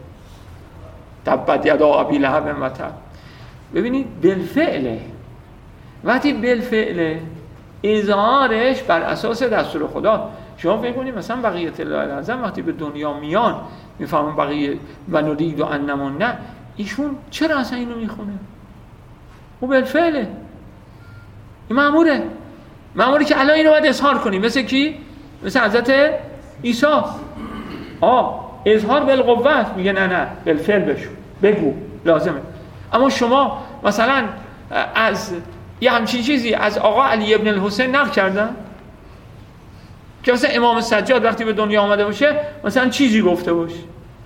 تبت یدا ابی لهب و تب. ببینید بالفعله، وقتی بالفعله اظهارش بر اساس دستور خدا. شما فکر کنید مثلا بقیه الله الاعظم وقتی به دنیا میان میفهمن بقیه و نرید و انمون، نه ایشون چرا اصلا اینو میخونه؟ او بالفعله، این مأموره که الان اینو باید اظهار کنیم. مثل کی؟ مثل حضرت عیسی. اظهار بالقوه، میگه نه بالفعل بشو، بگو، لازمه. اما شما مثلا از یه همچین چیزی از آقا علی ابن الحسین نقل کردن که مثلا امام سجاد وقتی به دنیا آمده باشه مثلا چیزی گفته باشه،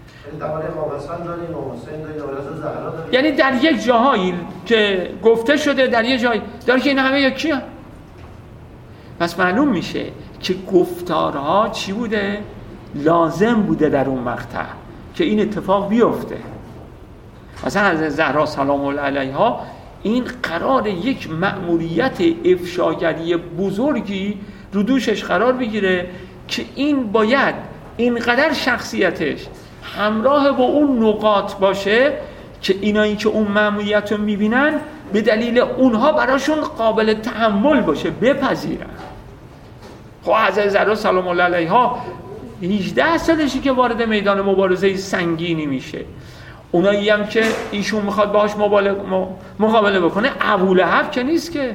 یعنی در یک جاهایی که گفته شده، در یک جایی داره که این همه یکی هم. پس معلوم میشه که گفتارها چی بوده؟ لازم بوده در اون مقطع که این اتفاق بیفته. مثلا حضرت زهرا سلام الله علیها این قرار یک مأموریت افشاگری بزرگی رو دوشش قرار بگیره که این باید اینقدر شخصیتش همراه با اون نقاط باشه که اینایی که اون مأموریت رو میبینن به دلیل اونها براشون قابل تحمل باشه، بپذیرن. خب حضرت زهرا سلام الله علیها 18 سالشی که وارد میدان مبارزه سنگینی میشه. اونایی هم که ایشون میخواد باهاش مقابله بکنه ابولهب که نیست که.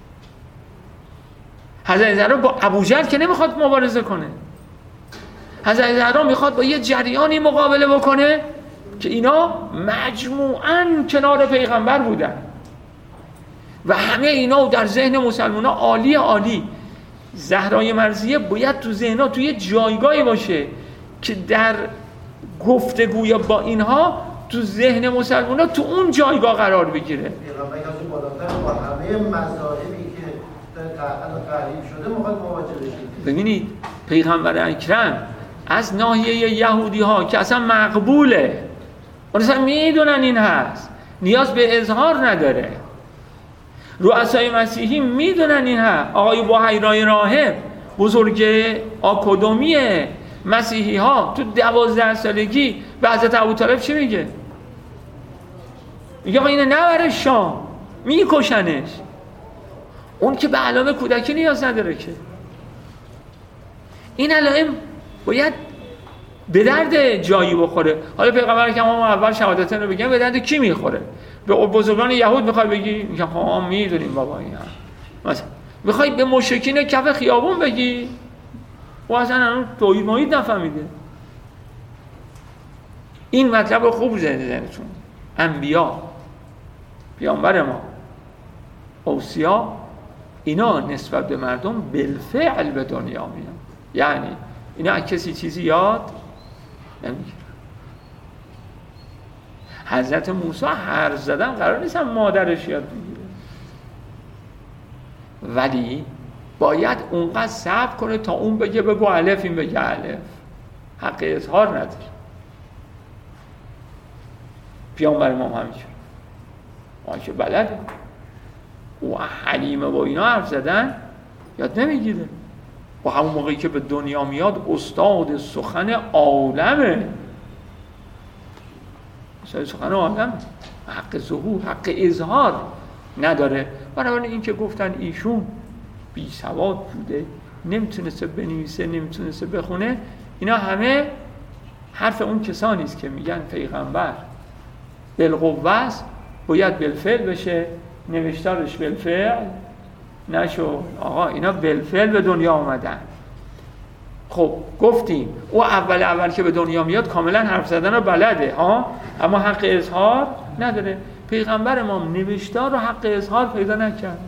حضرت زهرا با ابوجهل که نمیخواد مبارزه کنه. حضرت زهرا میخواد با یه جریانی مقابله بکنه که اینا مجموعاً کنار پیغمبر بودن و همه اینا در ذهن مسلمان‌ها عالی. زهرای مرضیه باید تو ذهن‌ها توی جایگاهی باشه که در گفتگوی با اینها تو ذهن مسلمان‌ها تو اون جایگاه قرار بگیره. پیغمبر از این بالاتر با همه مذاهبی که تحریف شده میخواد مواجه بشه. ببینید پیغمبر اکرم از ناحیه یهودی ها که اصلا مقبوله، اصلا میدونن این هست، نیاز به اظهار نداره. رؤسای مسیحی میدونن این هست. آقای بوهیرای راهب بزرگ آکادمی مسیحی ها تو 12 سالگی به حضرت ابوطالب چی میگه؟ میگه آقا اینو نبره شام، میکشنش. اون که به علائم کودکی نیاز نداره که. این علائم باید به درد جایی بخوره. حالا پیغمبر که ما اول شهادتین رو بگیم به درد کی میخوره؟ به بزرگان یهود میخوای بگی؟ میگن خب میدونیم بابا اینا. مثلا میخوای به مشرکین کف خیابون بگی؟ و اصلا توحید محید نفهمیده. این مطلب رو خوب زنتون. انبیا، پیامبر ما، اوصیا، اینا نسبت به مردم بالفعل به دنیا میان. یعنی اینا از کسی چیزی یاد نمیگیرن. حضرت موسی حرف زدن قرار نیست هم مادرش یاد بگیره، ولی باید اونقدر صبر کنه تا اون بگه بگو الف، این بگه الف. حق اظهار نداره. پیامبر ما همینجور ما که بلده و حلیمه با اینا حرف زدن یاد نمیگیره. و همون موقعی که به دنیا میاد استاد سخن عالمه، استاد سخن عالم، حق ظهور، حق اظهار نداره. برای این که گفتن ایشون بی سواد بوده، نمیتونسته بنویسه، نمیتونسته بخونه، اینا همه حرف اون کسانی است که میگن پیغمبر بالقوه است، باید بالفعل بشه، نوشتارش بالفعل نشو. آقا اینا بالفعل به دنیا آمدن. خب گفتیم او اول که به دنیا میاد کاملا حرف زدن رو بلده ها، اما حق اظهار نداره. پیغمبر ما نوشتار رو حق اظهار پیدا نکرد.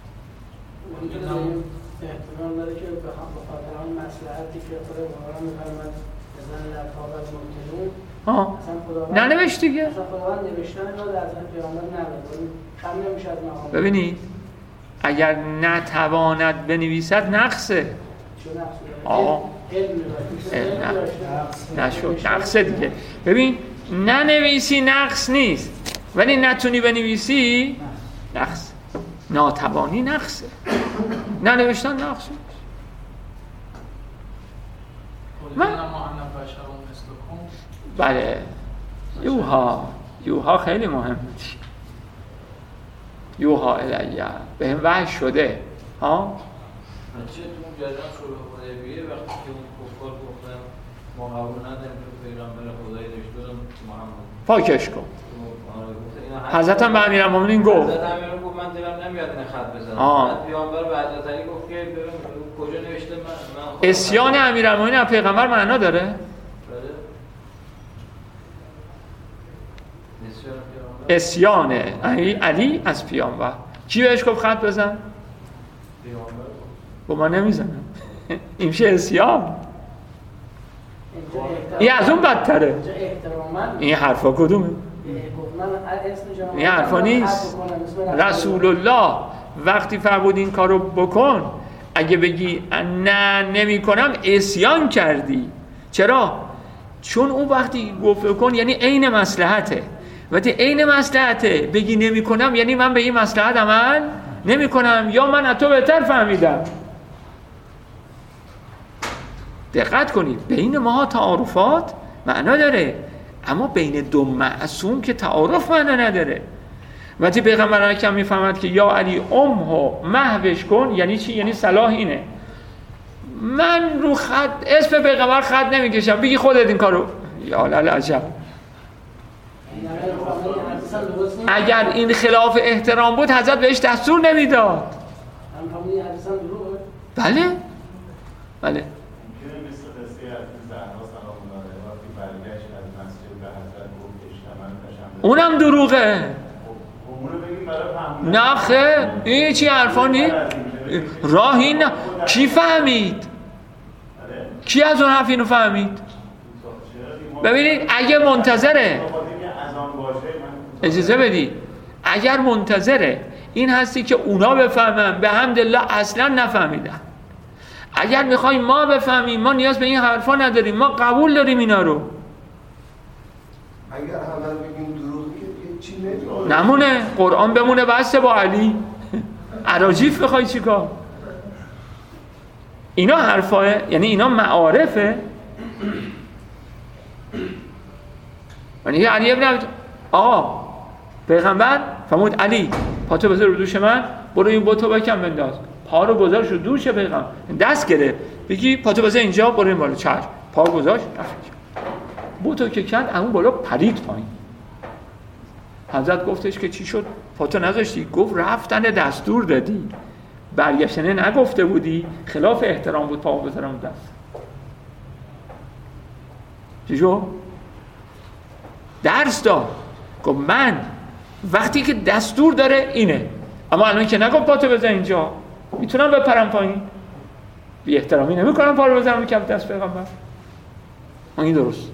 احتمال داره که به خاطر آن مصلحتی که خداوند می‌فرماید بزن لطافت ممکنون ننوشت دیگه. اصلا خداوند نوشتن رو در ذهن پیغمبر نداره. کم نمیشه از مقام. ببینید اگر نتواند بنویسد نقصه. آقا نشد نقصه دیگه. ببین ننویسی نقص نیست، ولی نتونی بنویسی نقص. ناتوانی نقصه، ننوشتن نقصه. بله یوها خیلی مهمه. یوها الیه به هم وحی شده ها. چه تو اون جریان صلح حدیبیه وقتی که اون کفار گفتن ما قبول نداریم که پیغمبر خدایی داشته محمد پاکش کن. حضرت هم به امیرالمومنین گفت، حضرت امیرالمومنین گفت من دلم نمیاد این خط بزنم. پیامبر به حضرت علی گفت که کجا نوشته من اسیان امیرالمومنین از پیغمبر معنا داره؟ اسیان علی از پیامبر. کی بهش گفت خط بزن؟ با من نمیزنم. این میشه اسیان. این از اون بدتره. این حرفا کدومه؟ این حرفا نیست. رسول الله وقتی فرمود این کارو بکن، اگه بگی نه نمی کنم عصیان کردی. چرا؟ چون اون وقتی گفت کن یعنی عین مصلحته، وقتی عین مصلحته بگی نمی کنم یعنی من به این مصلحت عمل نمی کنم یا من از تو بهتر فهمیدم. دقت کنید بین ما تعارفات معنا داره، اما بین دو معصوم که تعارف معنا نداره. وقتی پیغمبر اکرم میفهمد که یا علی امهو محوش کن یعنی چی؟ یعنی صلاح اینه من رو خط اسم پیغمبر خط نمیکشم، بگی خودت این کارو. یا العجب، اگر این خلاف احترام بود حضرت بهش دستور نمیداد. بله بله. اونم دروغه. نه خیر، این چی حرفا نی؟ راهی نه. کی فهمید؟ کی از اون حرف اینو فهمید؟ ببینید اگه منتظره، اجازه بدید، اگر منتظره این هستی که اونا بفهمن به حمدالله اصلا نفهمیدن، اگر میخوایم ما بفهمیم ما نیاز به این حرفا نداریم، ما قبول داریم اینا رو. اگر همه بگیم دروغی چی نمونه قرآن بمونه بسته با علی عراجیف بخوای چیکار؟ اینا حرفاه، یعنی اینا معارفه. یعنی علی ابن آقا پیغمبر فرمود علی پاتو بذار رو دوش من، برو این بوتو بکن بنداز. پا رو گذاشت رو دوش پیغمبر، دست گرفت، بگی پاتو بذار اینجا، برو این بالا. چشم. پا گذاشت بوتو که کند اون بالا پرید پایین. حضرت گفتش که چی شد؟ پاتو نذاشتی؟ گفت رفتن دستور دادی، برگشتنه نگفته بودی، خلاف احترام بود پا بذارم دست. چی شد؟ درس داد. گفت من وقتی که دستور داره اینه، اما الان که نگفت پاتو بذار اینجا، میتونم بپرم پایین؟ بی احترامی نمی کنم پا رو بذارم کف دست پیغمبر. این درست.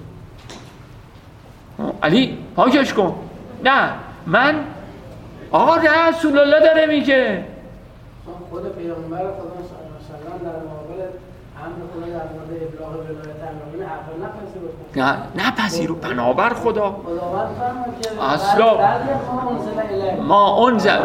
علی پاکش کن. نه من آقا رسول الله داره میگه. خود پیغمبر خدا صلی الله علیه و سلم در مقابل امر خدا در مورد ابلاغ ولایت امرانی حرف نپذیرفت. نه نپذیرو بنابر خدا. خداوند فرمود که اصلا ما انزل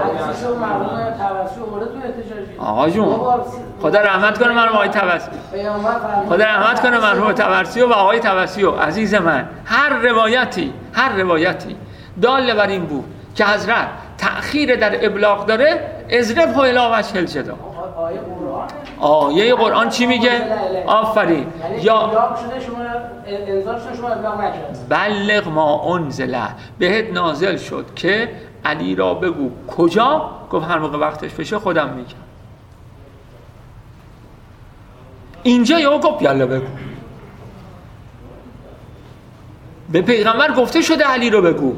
آقا جون خدا رحمت کنه مرحوم آقای توسی. خدا رحمت کنه مرحوم توسی و آقای توسی. عزیز من هر روایتی دال بر این بود که حضرت تأخیر در ابلاغ داره، اضرب و الی وجه الجدا. آیه قرآن چی میگه؟ آفرین. یا بلغ ما انزل، بهت نازل شد که علی را بگو. کجا؟ گفت هر موقع وقتش بشه خودم میگم. اینجا یا گفت یالا بگو. به پیغمبر گفته شده علی رو بگو،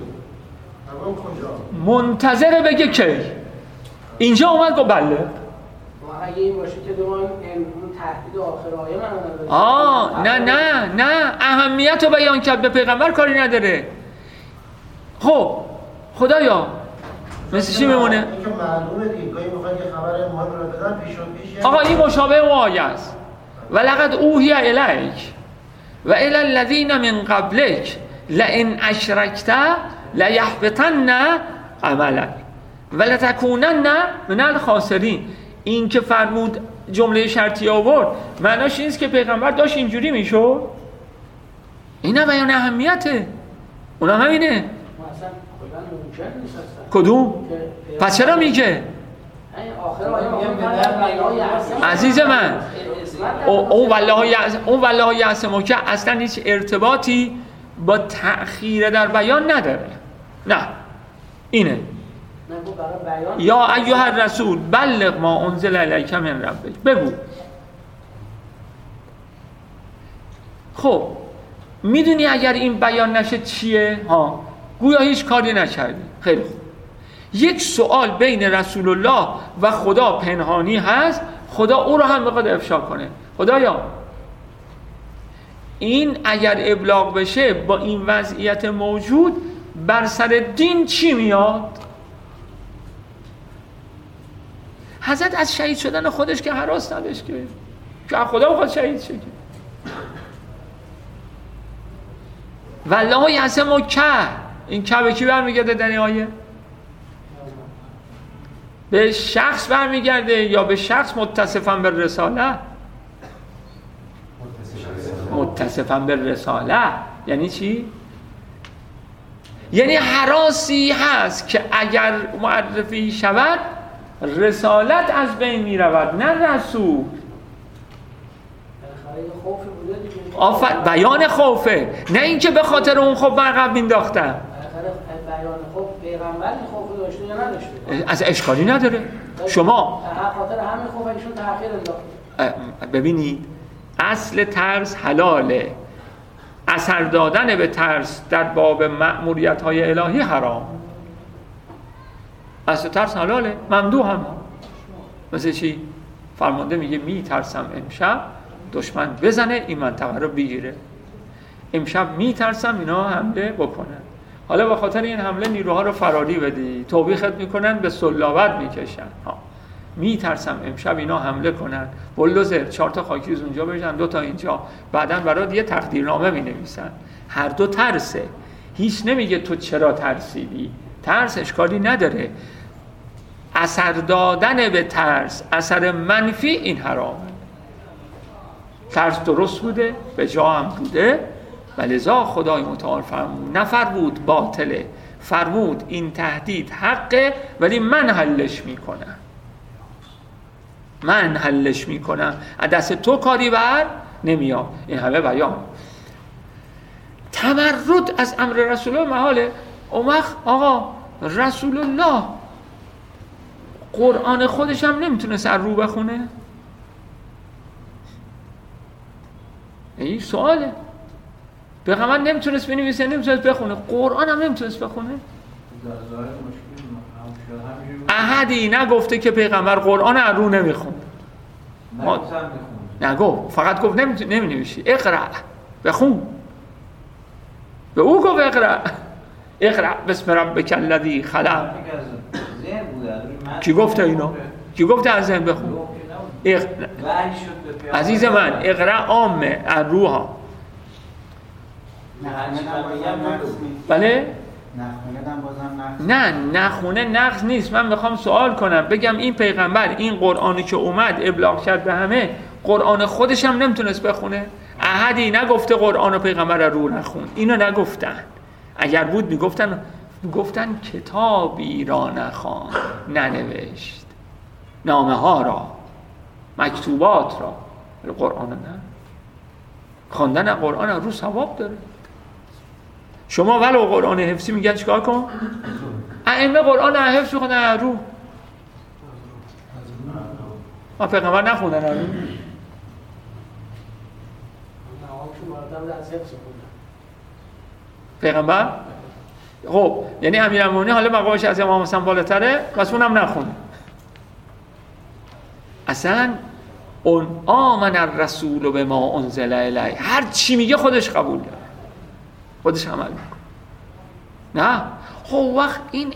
منتظره بگه کی. اینجا اومد گفت بله. اگه این باشه که دوان این تهدید آخر آیه من نه اهمیت رو بیان کرد، به پیغمبر کاری نداره. خب خدایا مثل چی میمونه؟ این که معلومه دیگه، گاهی میخواد یه خبر مهم رو بدن پیش آقا این مشابه اون آیه است. ولقد اوحی الیک و الی الذین من قبلک لئن اشرکت لیحبطن عملک ولتکونن من الخاسرین. این که فرمود جمله شرطی آورد معناش این است که پیغمبر داشت اینجوری میشد. اینا بیان اهمیته. اونا همینه. کدوم؟ پس چرا میگه؟ عزیز من اون والله یعصمک که اصلا هیچ ارتباطی با تأخیر در بیان نداره. نه اینه یا ایها الرسول بلغ ما انزل الیک من ربک. بگو. خب میدونی اگر این بیان نشه چیه؟ گویا هیچ کاری نکردی. خیلی خوب. یک سوال بین رسول الله و خدا پنهانی هست، خدا او رو هم بخواد افشا کنه. خدایا این اگر ابلاغ بشه با این وضعیت موجود بر سر دین چی میاد؟ حضرت از شهید شدن خودش که هراس نداشت که خدا بخواد شهید شه. والله یعصمک که این که به کی برمیگرده در این آیه؟ به شخص برمیگرده یا به شخص متصفاً به رساله؟ متصفاً به رساله یعنی چی؟ یعنی هراسی هست که اگر معرفی شود رسالت از بین می رود، نه رسول. بیان خوفه، نه اینکه به خاطر اون خوف من عقب مینداختم. بیان خوف پیغمبر خوف داشته یا نداشته؟ از اشکالی نداره. شما خاطر همین خوف ایشون تأخیر انداخته. ببینید اصل ترس حلاله، اثر دادن به ترس در باب مأموریت‌های الهی حرام. اصل ترس حلاله، ممدوح هم. مثل چی؟ فرمانده میگه می ترسم امشب دشمن بزنه این منطقه رو بگیره. امشب می ترسم اینا حمله بکنن. حالا به خاطر این حمله نیروها رو فراری بدی، توبیخت میکنن، به سلابت میکشن. می ترسم امشب اینا حمله کنن، بلدوزر 4 تا خاکریز اونجا بریزن، 2 تا اینجا، بعدن برات یه تقدیرنامه مینویسن. هر دو ترسه. هیچ نمیگه تو چرا ترسیدی. ترس اشکالی نداره. اثر دادن به ترس، اثر منفی، این حرامه. ترس درست بوده، به جا هم بوده، ولذا خدای متعال فرمود نفرمود باطله، فرمود این تهدید حقه ولی من حلش میکنم. من حلش میکنم، از دست تو کاری بر نمیاد. این همه بیان. تمرد از امر رسول الله محاله. آقا رسول الله قرآن خودش هم نمیتونست از رو بخونه؟ این سواله. پیغمبر نمیتونست بنویسه، نمیتونست بخونه، قرآن هم نمیتونست بخونه. احدی نگفته که پیغمبر قرآن از رو نمیخونه. نگفت، فقط گفت نمینویسی. اقرأ، بخون. به او گفت اقرأ بسم ربک الذی خلق. کی گفته اینو؟ کی گفته از ذهن بخون؟ عزیز من اقرأ عامه از روها. بله؟ نه نخونه نقص نیست. من میخوام سوال کنم، بگم این پیغمبر این قرآنی که اومد ابلاغ کرد به همه، قرآن خودش هم نمیتونست بخونه؟ احدی نگفته قرآن و پیغمبر رو نخون. اینو نگفتن. اگر بود میگفتن کتابی را نخوان، ننوشت، نامه ها را، مکتوبات را. قرآن نه. خواندن قرآن رو ثواب داره. شما ولو قرآن حفظی میگن چیکار کن؟ ائمه قرآن حفظ میخونن رو. ما پیغمبر نخوندن رو. پیغمبر؟ خب یعنی امیرالمومنین حالا مقامش از امام حسن بالاتره، پس اونم نخونه. اصلا اون آمن الرسول به ما انزل الیه، هر چی میگه خودش قبول داره، خودش عمل میکنه. نه خب وقت این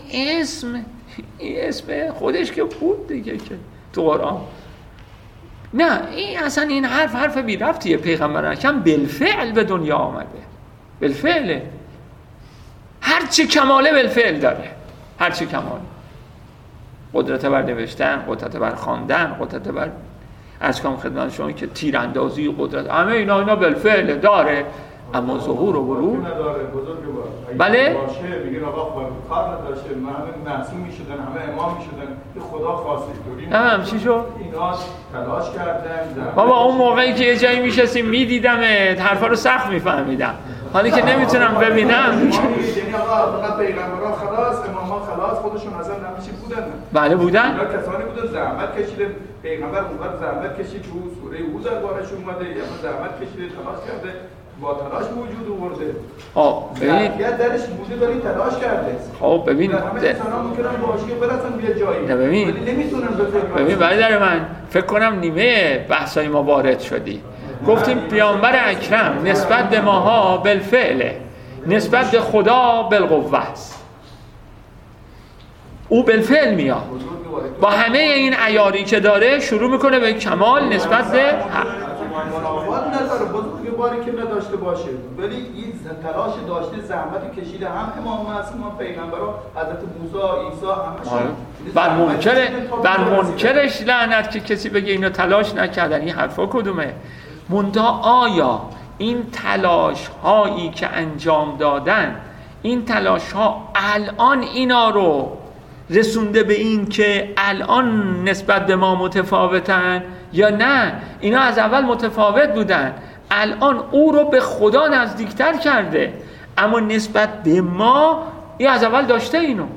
اسم خودش که بود دیگه که تو قرآن. نه این اصلا این حرف بی ربطیه. پیغمبر اکرم بالفعل به دنیا آمده، بالفعل. هر چی کماله بالفعل داره، هر چی کماله. قدرت بر نوشتن، قدرت بر خواندن، قدرت بر عرض کنم خدمت شما که تیراندازی، قدرت، همه اینا بالفعل داره. اما ظهور و بروز بله میگه آقا کار نداشته، همه معصوم میشدن، همه امام میشدن، خدا خواسته طوری نه چی شد؟ اینا تلاش کردن. بابا اون موقعی که یه جایی میشستیم میدیدم حرفا رو سخت میفهمیدم، حالی که نمیتونم ببینم. یعنی آقا فقط پیغمبران خلاص، امامان خلاص، خودشون اصلا نمیشه بودن. بله بودن. اینا کسانی بودن زحمت کشیدن. پیغمبر اونقدر زحمت کشید تو سوره هود دربارش اومده، یا زحمت کشیده، تلاش کرده، با تلاش وجود آورده. ببین یا درش بوده داری تلاش کرده. خب ببین همه انسانا ممکنن باشه برسن به جایی. نه ببین نمیتونن ببین برادر من فکر کنم نیمه بحثای ما وارد شدی. گفتیم پیامبر اکرم نسبت به ماها بالفعل، نسبت به خدا بالقوه است. او بالفعل میاد با همه این عیاری که داره شروع میکنه به کمال نسبت به حق. منافات نداره، بزرگواری که نداشته باشه ولی این تلاش داشته، زحمت کشیده، هم امام معصوم، هم پیغمبران، حضرت موسی، عیسی، همشون. بر منکرش لعنت که کسی بگه اینو تلاش نکردن. این حرفا کدومه؟ منتها آیا این تلاش هایی که انجام دادن، این تلاش ها الان اینا رو رسونده به این که الان نسبت به ما متفاوتن یا نه اینا از اول متفاوت بودن، الان او رو به خدا نزدیکتر کرده، اما نسبت به ما این از اول داشته اینو،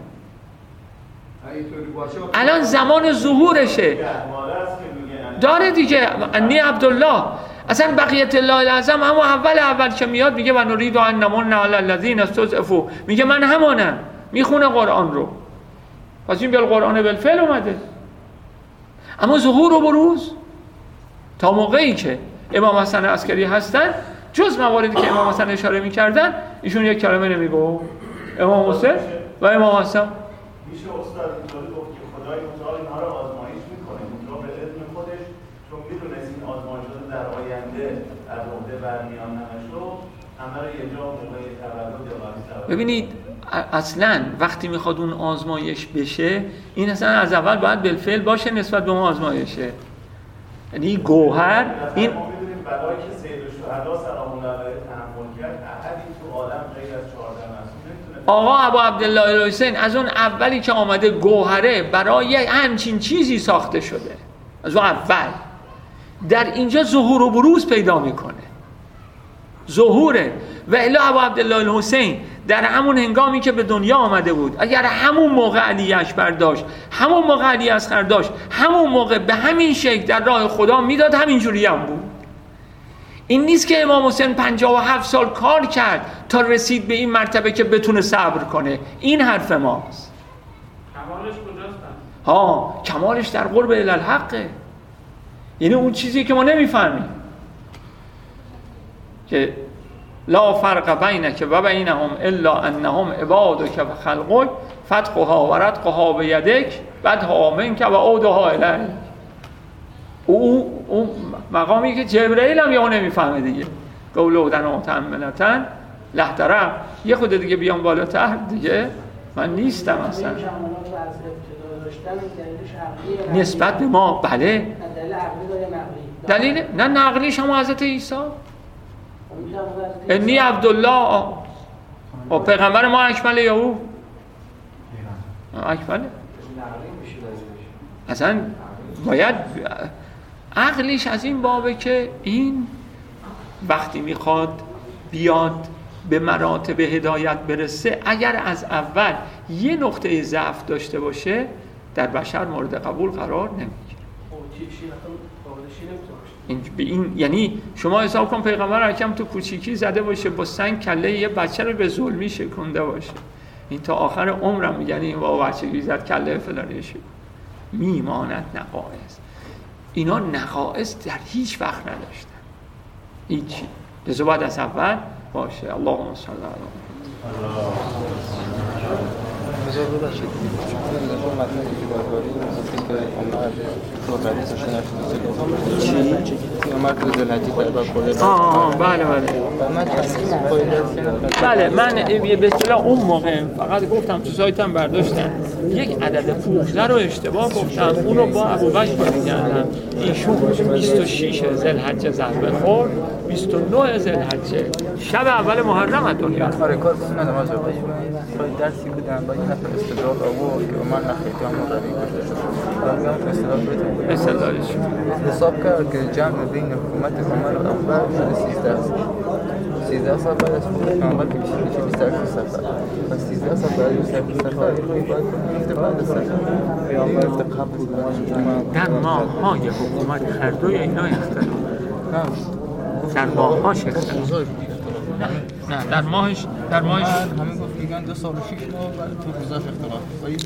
الان زمان ظهورشه داره دیگه. انی عبدالله، اصلا بقیت الله العظم اما اول که میاد میگه و نرید ان نمن علی الذین استضعفوا، میگه من همانم، میخونه قرآن رو. پس این بالقرآن بالفعل اومده. اما ظهور و بروز تا موقعی که امام حسن عسکری هستن، جز مواردی که امام حسن اشاره میکردن، ایشون یک کلمه نمیگو. امام حسین و امام حسن میشه استاد اینطوری گفت که خدای متعال اینها رو آزمایش میکنه، اونجا به علم خودش چون میدونست این آزمایشات در آینده از عهده برمیان نمشو، همه رو یه جا موقع تولد یا وقتی. ببینید اصلا وقتی میخواد اون آزمایش بشه، این اصلا از اول باید بالفعل باشه نسبت به اون آزمایشه. یعنی گوهر این ما میدونیم بلایی که سید الشهدا سلام الله علیه تحمل کرد، احدی تو عالم غیر از 14 معصوم نمیتونه. آقا ابو عبدالله الحسین از اون اولی که آمده گوهره برای همچین چیزی ساخته شده، از اون اول در اینجا ظهور و بروز پیدا میکنه، ظهوره. و الا ابو عبدالله الحسین در همون هنگامی که به دنیا آمده بود، اگر همون موقع علی اکبر داشت، همون موقع علی اصغر داشت، همون موقع به همین شکل در راه خدا میداد، همینجوری هم بود. این نیست که امام حسین 57 سال کار کرد تا رسید به این مرتبه که بتونه صبر کنه. این حرف ماست. کمالش کجاست؟ ها، کمالش در قرب الالحقه. یعنی اون چیزی که ما نمیفهمیم که لا فرق بینک و بینهم الا انهم عبادک و خلقک فتقها و رتقها بیدک بدها منک و عودها الیک. اون مقامی که جبرئیل هم یهو نمیفهمه دیگه. قولودن و تأملتن لحترم یه خود دیگه بیام بالاتر دیگه من نیستم اصلا. نسبت به ما بله دلیل نه نقلیش هم حضرت عیسی انی عبدالله و پیغمبر ما اکمل یا او اکمله. اصلا باید عقلش از این بابه که این وقتی میخواد بیاد به مراتب هدایت برسه، اگر از اول یه نقطه ضعف داشته باشه در بشر مورد قبول قرار نمیگیره. این یعنی شما حساب کن پیغمبر اکرم تو کوچیکی زده باشه با سنگ کله یه بچه رو به ظلمی شکنده باشه، این تا آخر عمرم میگن این با بچگی زد کله فلانیش میماند نقائص. اینا نقائص در هیچ وقت نداشتن، هیچی. لذا باید از اول باشه. اللهم صل علی بله من به اصطلاح اون موقع فقط گفتم تو سایتم برداشتم یک عدد 15 رو اشتباه گفتم، اون رو با ابوبکر بگردم. ایشون 26 ذوالحجه ضربه خورد، 29 ذوالحجه شب اول محرم از دنیا. آره کار ندارم از درسی بودم با این نفر استدلال آورد که من نخیلی هم مقرری کنم استدلالش حساب کرد که جمع بین حکومت عمر اول شده 13 سال بعد از حکومت عمر که میشه 28 سال و 13 سال بعد از 28 سال میفته بعد از سال میفته قبل در ماه‌های حکومت هر دوی اینا اختلاف در ماه‌هاش اختلاف نه در ماهش همه گفت میگن 2 سال و 6 ماه بعد تو روزاش اختلاف